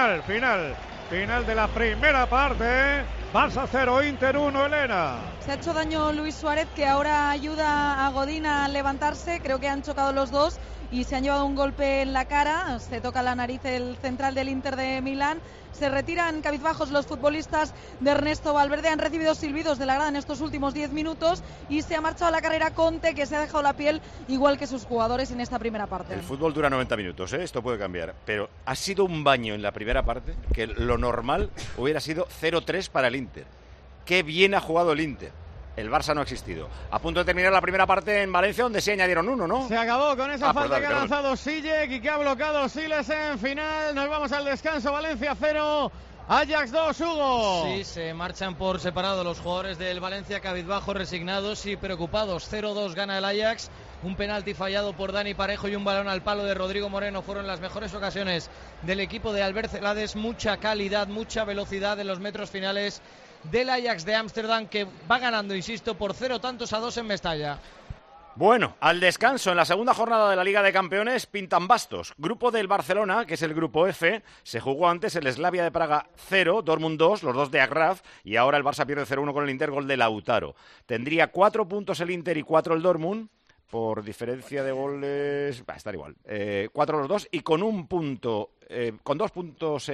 final de la primera parte. Barça 0, Inter 1, Elena. Se ha hecho daño Luis Suárez, que ahora ayuda a Godín a levantarse. Creo que han chocado los dos y se han llevado un golpe en la cara. Se toca la nariz el central del Inter de Milán. Se retiran cabizbajos los futbolistas de Ernesto Valverde. Han recibido silbidos de la grada en estos últimos 10 minutos y se ha marchado a la carrera Conte, que se ha dejado la piel igual que sus jugadores en esta primera parte. El fútbol dura 90 minutos, ¿eh? Esto puede cambiar, pero ha sido un baño en la primera parte que lo normal hubiera sido 0-3 para el Inter. Qué bien ha jugado el Inter. El Barça no ha existido. A punto de terminar la primera parte en Valencia, donde se añadieron uno, ¿no? Se acabó con esa falta que ha lanzado Sillek y que ha bloqueado Siles en final. Nos vamos al descanso. Valencia 0, Ajax 2, Hugo. Sí, se marchan por separado los jugadores del Valencia, cabizbajos, resignados y preocupados. 0-2 gana el Ajax. Un penalti fallado por Dani Parejo y un balón al palo de Rodrigo Moreno fueron las mejores ocasiones del equipo de Albert Celades. Mucha calidad, mucha velocidad en los metros finales del Ajax de Ámsterdam, que va ganando, insisto, por 0-2 en Mestalla. Bueno, al descanso en la segunda jornada de la Liga de Campeones pintan bastos. Grupo del Barcelona, que es el grupo F, se jugó antes el Slavia de Praga 0, Dortmund 2, los dos de Agraf, y ahora el Barça pierde 0-1 con el Inter, gol de Lautaro. Tendría 4 puntos el Inter y 4 el Dortmund. Por diferencia de goles, va a estar igual. 4 los dos y con un punto, con 2 puntos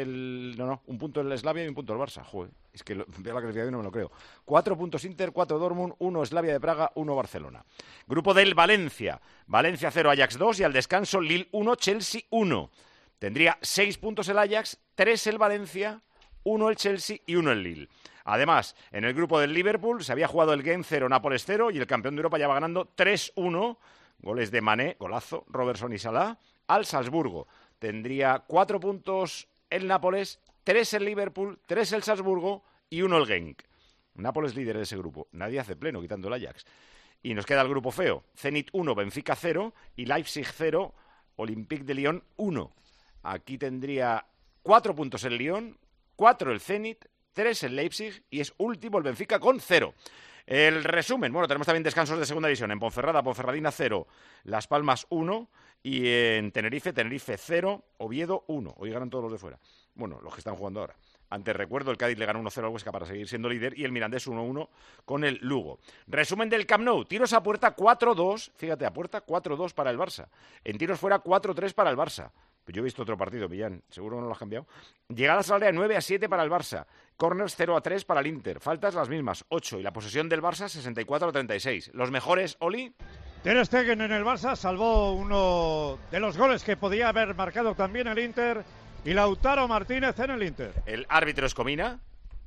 un punto el Slavia y un punto el Barça. Joder, es que veo la clasificación y no me lo creo. 4 puntos Inter, 4 Dortmund, 1 Slavia de Praga, 1 Barcelona. Grupo del Valencia. Valencia 0, Ajax 2 y al descanso Lille 1, Chelsea 1. Tendría 6 puntos el Ajax, 3 el Valencia, 1 el Chelsea y 1 el Lille. Además, en el grupo del Liverpool se había jugado el Game 0, Nápoles 0 y el campeón de Europa ya va ganando 3-1. Goles de Mané, golazo, Robertson y Salah, al Salzburgo. Tendría 4 puntos el Nápoles, 3 el Liverpool, 3 el Salzburgo y 1 el Genk. Nápoles líder de ese grupo. Nadie hace pleno, quitando el Ajax. Y nos queda el grupo feo. Zenit 1, Benfica 0 y Leipzig 0, Olympique de Lyon 1. Aquí tendría 4 puntos el Lyon, 4 el Zenit, 3 el Leipzig y es último el Benfica con 0. El resumen, bueno, tenemos también descansos de segunda división. En Ponferrada, Ponferradina 0, Las Palmas 1 y en Tenerife 0, Oviedo 1. Hoy ganan todos los de fuera. Bueno, los que están jugando ahora. Antes recuerdo, el Cádiz le ganó 1-0 al Huesca para seguir siendo líder y el Mirandés 1-1 con el Lugo. Resumen del Camp Nou, tiros a puerta 4-2, fíjate, a puerta 4-2 para el Barça. En tiros fuera 4-3 para el Barça. Yo he visto otro partido, Millán, seguro que no lo has cambiado. Llegadas al área 9-7 para el Barça. Corners 0-3 para el Inter. Faltas las mismas, 8. Y la posesión del Barça 64-36. ¿Los mejores, Oli? Ter Stegen en el Barça salvó uno de los goles que podía haber marcado también el Inter. Y Lautaro Martínez en el Inter. ¿El árbitro es Comina?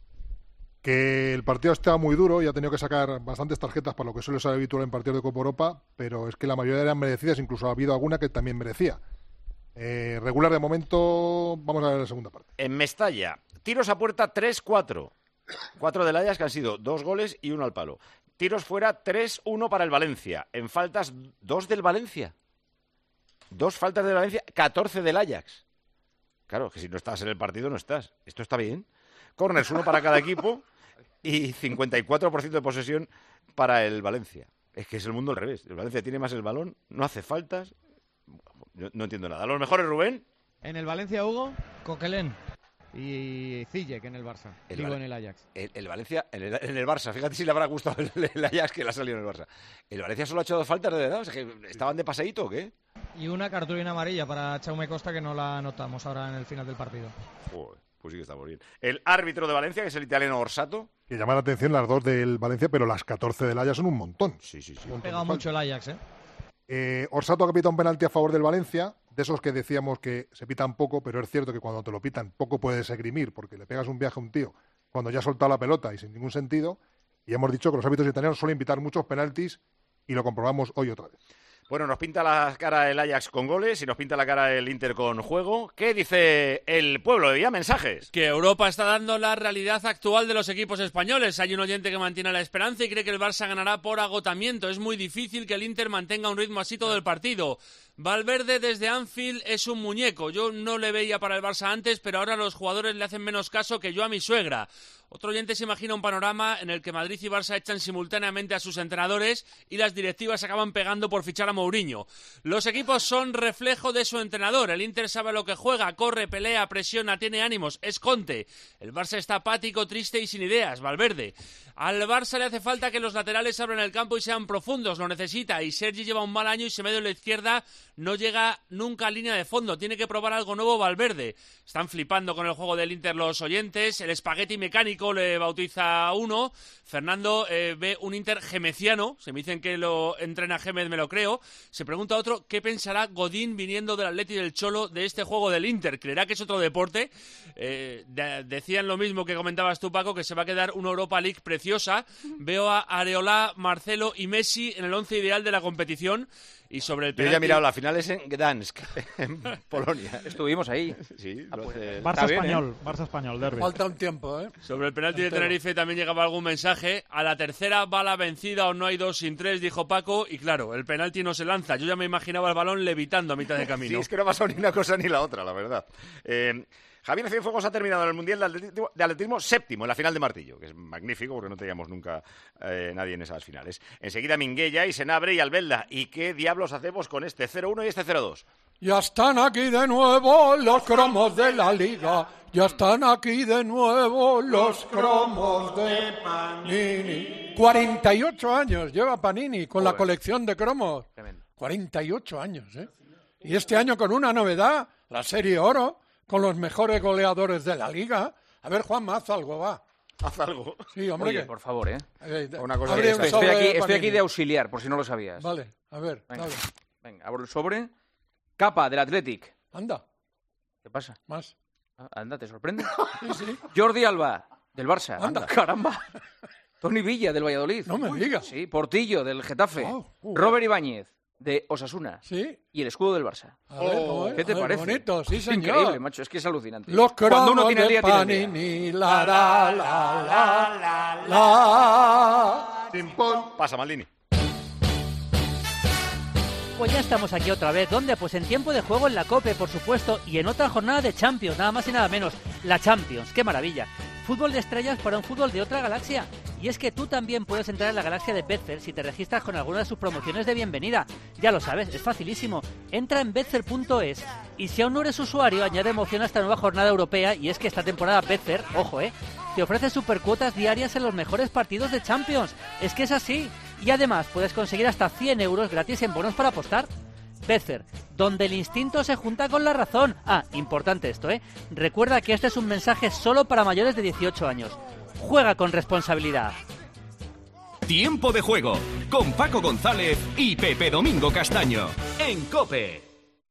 Que el partido estaba muy duro y ha tenido que sacar bastantes tarjetas para lo que suele ser habitual en partidos de Copa Europa, pero es que la mayoría eran merecidas, incluso ha habido alguna que también merecía. Regular de momento, vamos a ver la segunda parte. En Mestalla, tiros a puerta 3-4. 4 del Ajax, que han sido 2 goles y 1 al palo. Tiros fuera 3-1 para el Valencia. En faltas 2 del Valencia. 2 faltas del Valencia, 14 del Ajax. Claro, que si no estás en el partido no estás. Esto está bien. Corners 1 para cada equipo y 54% de posesión para el Valencia. Es que es el mundo al revés. El Valencia tiene más el balón, no hace faltas. No entiendo nada. ¿Los mejores, Rubén? En el Valencia, Hugo, Coquelin y Ziyech en el Barça. En el Ajax. El Valencia, en el Barça. Fíjate si le habrá gustado el Ajax que le ha salido en el Barça. ¿El Valencia solo ha hecho 2 faltas de verdad? O sea, que ¿estaban de paseíto o qué? Y una cartulina amarilla para Jaume Costa que no la anotamos ahora en el final del partido. Joder, pues sí que estamos bien. El árbitro de Valencia, que es el italiano Orsato. Que llama la atención las 2 del Valencia, pero las 14 del Ajax son un montón. Sí. Ha pegado mucho el Ajax, Orsato ha pitado un penalti a favor del Valencia, de esos que decíamos que se pitan poco, pero es cierto que cuando te lo pitan poco puedes esgrimir, porque le pegas un viaje a un tío cuando ya ha soltado la pelota y sin ningún sentido, y hemos dicho que los árbitros italianos suelen pitar muchos penaltis y lo comprobamos hoy otra vez. Bueno, nos pinta la cara el Ajax con goles y nos pinta la cara el Inter con juego. ¿Qué dice el pueblo? Ya mensajes. Que Europa está dando la realidad actual de los equipos españoles. Hay un oyente que mantiene la esperanza y cree que el Barça ganará por agotamiento. Es muy difícil que el Inter mantenga un ritmo así todo el partido. Valverde desde Anfield es un muñeco. Yo no le veía para el Barça antes, pero ahora los jugadores le hacen menos caso que yo a mi suegra. Otro oyente se imagina un panorama en el que Madrid y Barça echan simultáneamente a sus entrenadores y las directivas acaban pegando por fichar a Mourinho. Los equipos son reflejo de su entrenador. El Inter sabe lo que juega, corre, pelea, presiona, tiene ánimos, es Conte. El Barça está apático, triste y sin ideas, Valverde. Al Barça le hace falta que los laterales abran el campo y sean profundos, lo necesita. Y Sergi lleva un mal año y se medio en la izquierda, no llega nunca a línea de fondo. Tiene que probar algo nuevo Valverde. Están flipando con el juego del Inter los oyentes. El espagueti mecánico le bautiza uno. Fernando ve un Inter gemeciano. Se me dicen que lo entrena Gémez, me lo creo. Se pregunta otro, ¿qué pensará Godín viniendo del Atleti del Cholo de este juego del Inter? ¿Creerá que es otro deporte? Decían lo mismo que comentabas tú, Paco, que se va a quedar una Europa League preciosa. Veo a Areola, Marcelo y Messi en el 11 ideal de la competición. Y sobre el penalti... Yo ya he mirado, la final es en Gdansk, en Polonia. Estuvimos ahí. Sí, Barça Español, derbi. Falta un tiempo, ¿eh? Sobre el penalti de Tenerife también llegaba algún mensaje. A la tercera va la vencida o no hay 2 sin 3, dijo Paco. Y claro, el penalti no se lanza. Yo ya me imaginaba el balón levitando a mitad de camino. Sí, es que no ha pasado ni una cosa ni la otra, la verdad. Javier Cienfuegos ha terminado en el Mundial de Atletismo séptimo en la final de martillo, que es magnífico porque no teníamos nunca nadie en esas finales. Enseguida Minguella y Senabre y Albelda. ¿Y qué diablos hacemos con este 0-1 y este 0-2? Ya están aquí de nuevo los cromos de la Liga. Ya están aquí de nuevo los cromos de Panini. 48 años lleva Panini con la colección de cromos. Tremendo. 48 años, ¿eh? Y este año con una novedad, la Serie Oro, con los mejores goleadores de la Liga. A ver, Juanma, haz algo, va. Haz algo. Sí, hombre. Oye, por favor, una cosa estoy aquí de auxiliar, por si no lo sabías. Vale, a ver. Venga, abro el sobre. Capa del Athletic. Anda. ¿Qué pasa? Más. Anda, ¿te sorprende? Sí. Jordi Alba, del Barça. Anda. Caramba. Toni Villa, del Valladolid. No me digas. Sí, Portillo, del Getafe. Robert Ibáñez, de Osasuna. Sí. Y el escudo del Barça. A ver, ¿cómo es? ¿Qué te parece? Bonito, sí, señor. Increíble, macho, es que es alucinante. Los Cuando uno cromos tiene el de día, tiene el día. Panini, la. Pasa, Maldini. Pues ya estamos aquí otra vez. ¿Dónde? Pues en tiempo de juego en la COPE, por supuesto, y en otra jornada de Champions, nada más y nada menos. La Champions, qué maravilla. Fútbol de estrellas para un fútbol de otra galaxia. Y es que tú también puedes entrar en la galaxia de Betfair si te registras con alguna de sus promociones de bienvenida. Ya lo sabes, es facilísimo. Entra en betfair.es y si aún no eres usuario, añade emoción a esta nueva jornada europea. Y es que esta temporada Betfair, ojo, te ofrece supercuotas diarias en los mejores partidos de Champions. Es que es así. Y además puedes conseguir hasta 100 euros gratis en bonos para apostar. Betfair, donde el instinto se junta con la razón. Ah, importante esto, Recuerda que este es un mensaje solo para mayores de 18 años. Juega con responsabilidad. Tiempo de juego con Paco González y Pepe Domingo Castaño en COPE.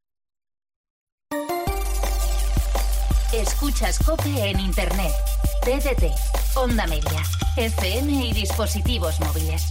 Escuchas COPE en Internet, TDT, Onda Media, FM y dispositivos móviles.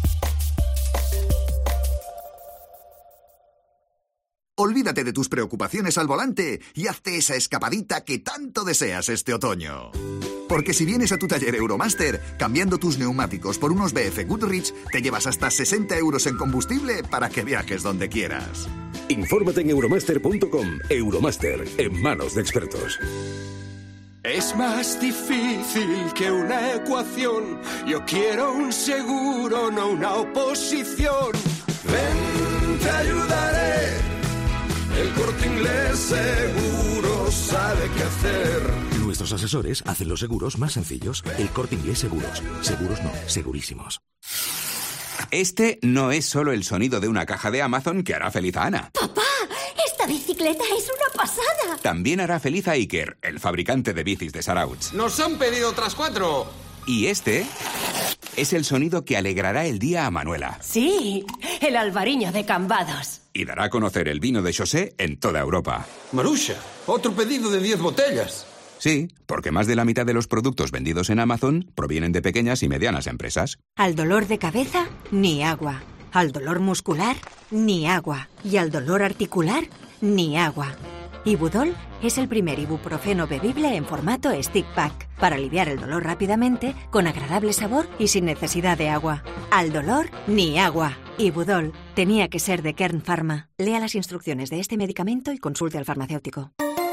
Olvídate de tus preocupaciones al volante y hazte esa escapadita que tanto deseas este otoño. Porque si vienes a tu taller Euromaster, cambiando tus neumáticos por unos BF Goodrich, te llevas hasta 60 euros en combustible para que viajes donde quieras. Infórmate en euromaster.com. Euromaster, en manos de expertos. Es más difícil que una ecuación. Yo quiero un seguro, no una oposición. Ven, te ayudaré. El Corte Inglés seguro sabe qué hacer. Nuestros asesores hacen los seguros más sencillos. El Corte Inglés Seguros. Seguros no, segurísimos. Este no es solo el sonido de una caja de Amazon que hará feliz a Ana. ¡Papá! ¡Esta bicicleta es una pasada! También hará feliz a Iker, el fabricante de bicis de Sarauch. ¡Nos han pedido otras 4! Y este es el sonido que alegrará el día a Manuela. Sí, el albariño de Cambados. Y dará a conocer el vino de José en toda Europa. Marusha, otro pedido de 10 botellas. Sí, porque más de la mitad de los productos vendidos en Amazon provienen de pequeñas y medianas empresas. Al dolor de cabeza, ni agua. Al dolor muscular, ni agua. Y al dolor articular, ni agua. Ibudol es el primer ibuprofeno bebible en formato stick pack para aliviar el dolor rápidamente, con agradable sabor y sin necesidad de agua. Al dolor, ni agua. Ibudol tenía que ser de Kern Pharma. Lea las instrucciones de este medicamento y consulte al farmacéutico.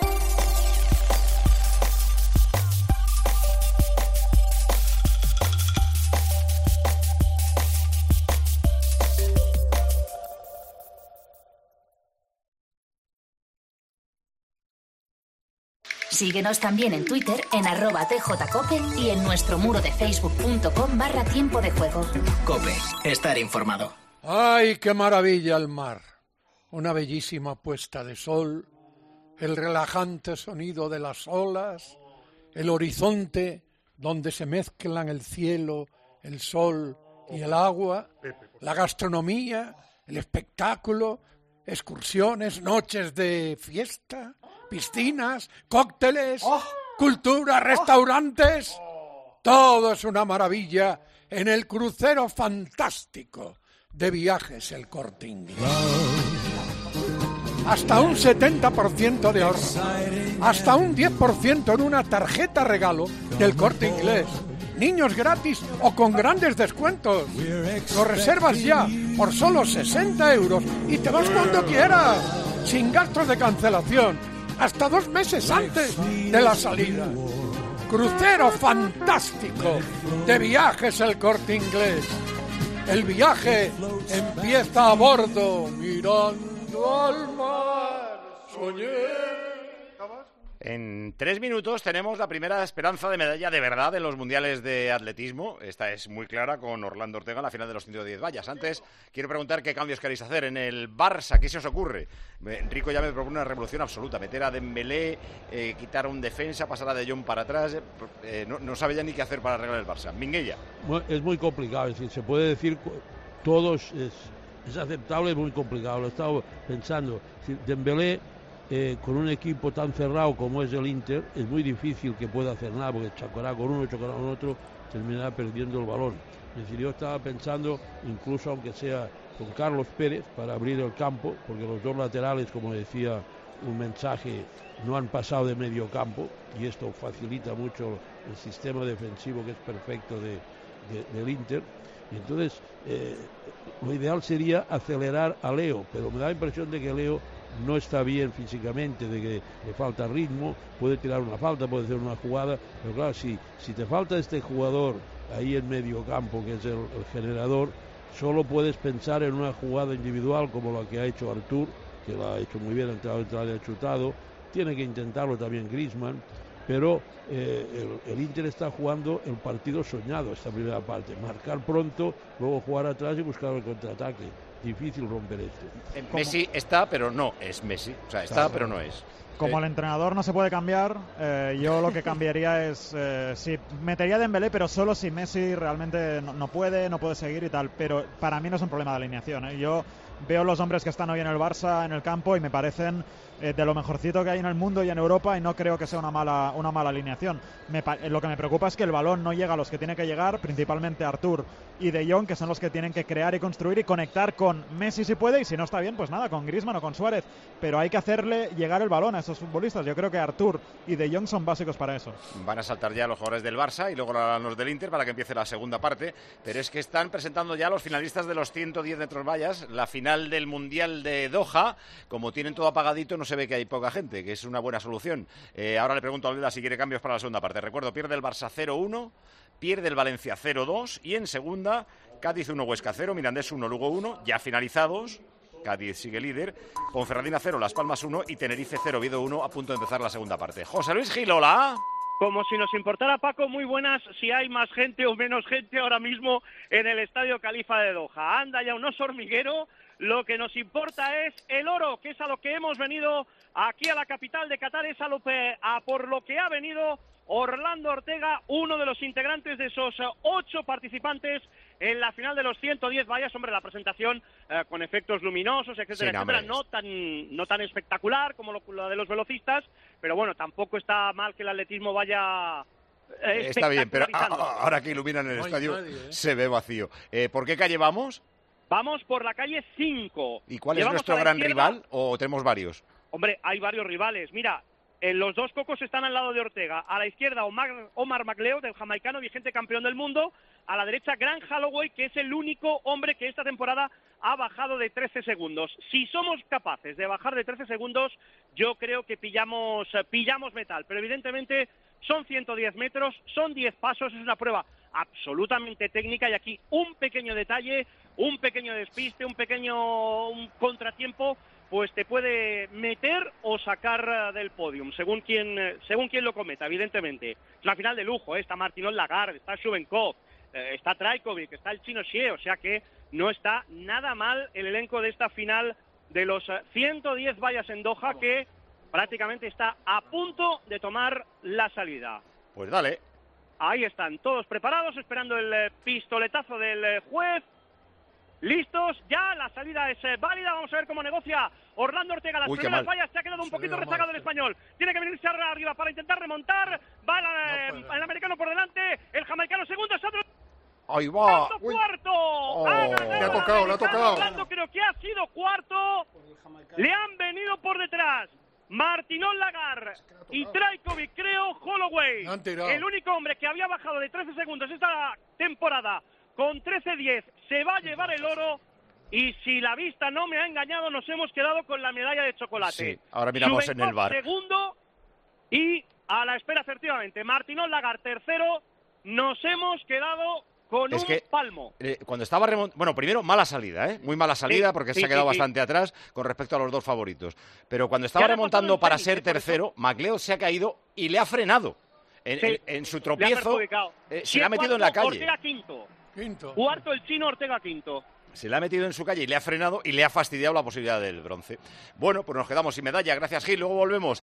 Síguenos también en Twitter en @tjcope y en nuestro muro de facebook.com/tiempo de juego. COPE, estar informado. ¡Ay, qué maravilla el mar! Una bellísima puesta de sol, el relajante sonido de las olas, el horizonte donde se mezclan el cielo, el sol y el agua, la gastronomía, el espectáculo, excursiones, noches de fiesta, piscinas, cócteles, cultura, restaurantes. Todo es una maravilla en el crucero fantástico de Viajes El Corte Inglés. Hasta un 70% de ahorro, hasta un 10% en una tarjeta regalo del Corte Inglés. Niños gratis o con grandes descuentos. Lo reservas ya por solo 60 euros y te vas cuando quieras, sin gastos de cancelación, hasta 2 meses antes de la salida. Crucero fantástico de Viajes El Corte Inglés. El viaje empieza a bordo, mirando al mar. Soñé. En 3 minutos tenemos la primera esperanza de medalla de verdad en los mundiales de atletismo. Esta es muy clara con Orlando Ortega en la final de los 110 vallas. Antes quiero preguntar qué cambios queréis hacer en el Barça. ¿Qué se os ocurre? Enrico ya me propone una revolución absoluta. Meter a Dembélé, quitar a un defensa, pasar a De Jong para atrás. No sabe ya ni qué hacer para arreglar el Barça. Minguella. Es muy complicado. Es decir, se puede decir todos es aceptable, es muy complicado. Lo he estado pensando. Dembélé con un equipo tan cerrado como es el Inter, es muy difícil que pueda hacer nada, porque chocará con uno, chocará con otro, terminará perdiendo el balón. Es decir, yo estaba pensando, incluso aunque sea con Carlos Pérez, para abrir el campo, porque los dos laterales, como decía un mensaje, no han pasado de medio campo, y esto facilita mucho el sistema defensivo, que es perfecto del Inter. Y entonces, lo ideal sería acelerar a Leo, pero me da la impresión de que Leo no está bien físicamente, de que le falta ritmo, puede tirar una falta, puede hacer una jugada, pero claro, si te falta este jugador ahí en medio campo, que es el generador, solo puedes pensar en una jugada individual como la que ha hecho Artur, que la ha hecho muy bien, ha entrado dentro del área, chutado, tiene que intentarlo también Griezmann, pero el Inter está jugando el partido soñado esta primera parte, marcar pronto, luego jugar atrás y buscar el contraataque. Difícil romper esto. Messi está, pero no es Messi. O sea, está, pero no es. Como el entrenador no se puede cambiar, yo lo que cambiaría es, sí, metería a Dembélé, pero solo si Messi realmente no puede seguir y tal. Pero para mí no es un problema de alineación. Yo veo los hombres que están hoy en el Barça, en el campo, y me parecen de lo mejorcito que hay en el mundo y en Europa, y no creo que sea una mala alineación. Lo que me preocupa es que el balón no llega a los que tiene que llegar, principalmente Artur y De Jong, que son los que tienen que crear y construir y conectar con Messi si puede, y si no está bien, pues nada, con Griezmann o con Suárez. Pero hay que hacerle llegar el balón a esos futbolistas. Yo creo que Artur y De Jong son básicos para eso. Van a saltar ya los jugadores del Barça y luego los del Inter para que empiece la segunda parte, pero es que están presentando ya los finalistas de los 110 metros vallas, la final del Mundial de Doha. Como tienen todo apagadito, no se ve que hay poca gente, que es una buena solución. Ahora le pregunto a Alveda si quiere cambios para la segunda parte. Recuerdo, pierde el Barça 0-1, pierde el Valencia 0-2 y en segunda, Cádiz 1, Huesca 0, Mirandés 1, Lugo 1, ya finalizados. Cádiz sigue líder, Ponferradina 0, Las Palmas 1 y Tenerife 0, Oviedo 1, a punto de empezar la segunda parte. José Luis Gil, hola. Como si nos importara, Paco, muy buenas, si hay más gente o menos gente ahora mismo en el Estadio Califa de Doha. Anda ya un oso hormiguero. Lo que nos importa es el oro, que es a lo que hemos venido aquí a la capital de Qatar, es por lo que ha venido Orlando Ortega, uno de los integrantes de esos 8 participantes en la final de los 110 vallas. Hombre, la presentación con efectos luminosos, etcétera, sí, etcétera, no tan espectacular como la de los velocistas, pero bueno, tampoco está mal que el atletismo vaya... Está bien, pero ahora que iluminan el estadio se ve vacío. ¿Por qué calle vamos? Vamos por la calle 5. ¿Y cuál es nuestro gran rival o tenemos varios? Hombre, hay varios rivales. Mira, los dos cocos están al lado de Ortega. A la izquierda, Omar McLeod, el jamaicano vigente campeón del mundo. A la derecha, Grant Holloway, que es el único hombre que esta temporada ha bajado de 13 segundos. Si somos capaces de bajar de 13 segundos, yo creo que pillamos metal. Pero evidentemente son 110 metros, son 10 pasos, es una prueba absolutamente técnica y aquí un pequeño detalle, un pequeño despiste, un contratiempo, pues te puede meter o sacar del podium, según quien lo cometa, evidentemente. Es una final de lujo, está Martinón Lagarde, está Shubenkov, está Trajkovic, está el chino Xie, o sea que no está nada mal el elenco de esta final de los 110 vallas en Doha, que prácticamente está a punto de tomar la salida. Pues dale. Ahí están todos preparados, esperando el pistoletazo del juez. Listos, ya la salida es válida. Vamos a ver cómo negocia Orlando Ortega las primeras vallas. Se ha quedado un poquito rezagado el español. Tiene que venirse arriba para intentar remontar. Va el americano por delante, el jamaicano segundo, ¡ahí va! ¡Cuarto! Le ha tocado. Orlando creo que ha sido cuarto. Le han venido por detrás Martinón Lagarde y Trajkovic, creo, Holloway. El único hombre que había bajado de 13 segundos esta temporada con 13-10 se va a llevar el oro. Y si la vista no me ha engañado, nos hemos quedado con la medalla de chocolate. Sí, ahora miramos Shubenkov en el bar. Segundo y a la espera, efectivamente, Martinón Lagarde tercero. Nos hemos quedado con un palmo. Cuando estaba bueno, primero mala salida, muy mala salida, porque se ha quedado bastante atrás con respecto a los dos favoritos. Pero cuando estaba remontando para ser tercero, McLeod se ha caído y le ha frenado. En su tropiezo se le ha metido en la calle. Ortega quinto. Cuarto el chino, Ortega quinto. Se le ha metido en su calle y le ha frenado y le ha fastidiado la posibilidad del bronce. Bueno, pues nos quedamos sin medalla. Gracias, Gil. Luego volvemos.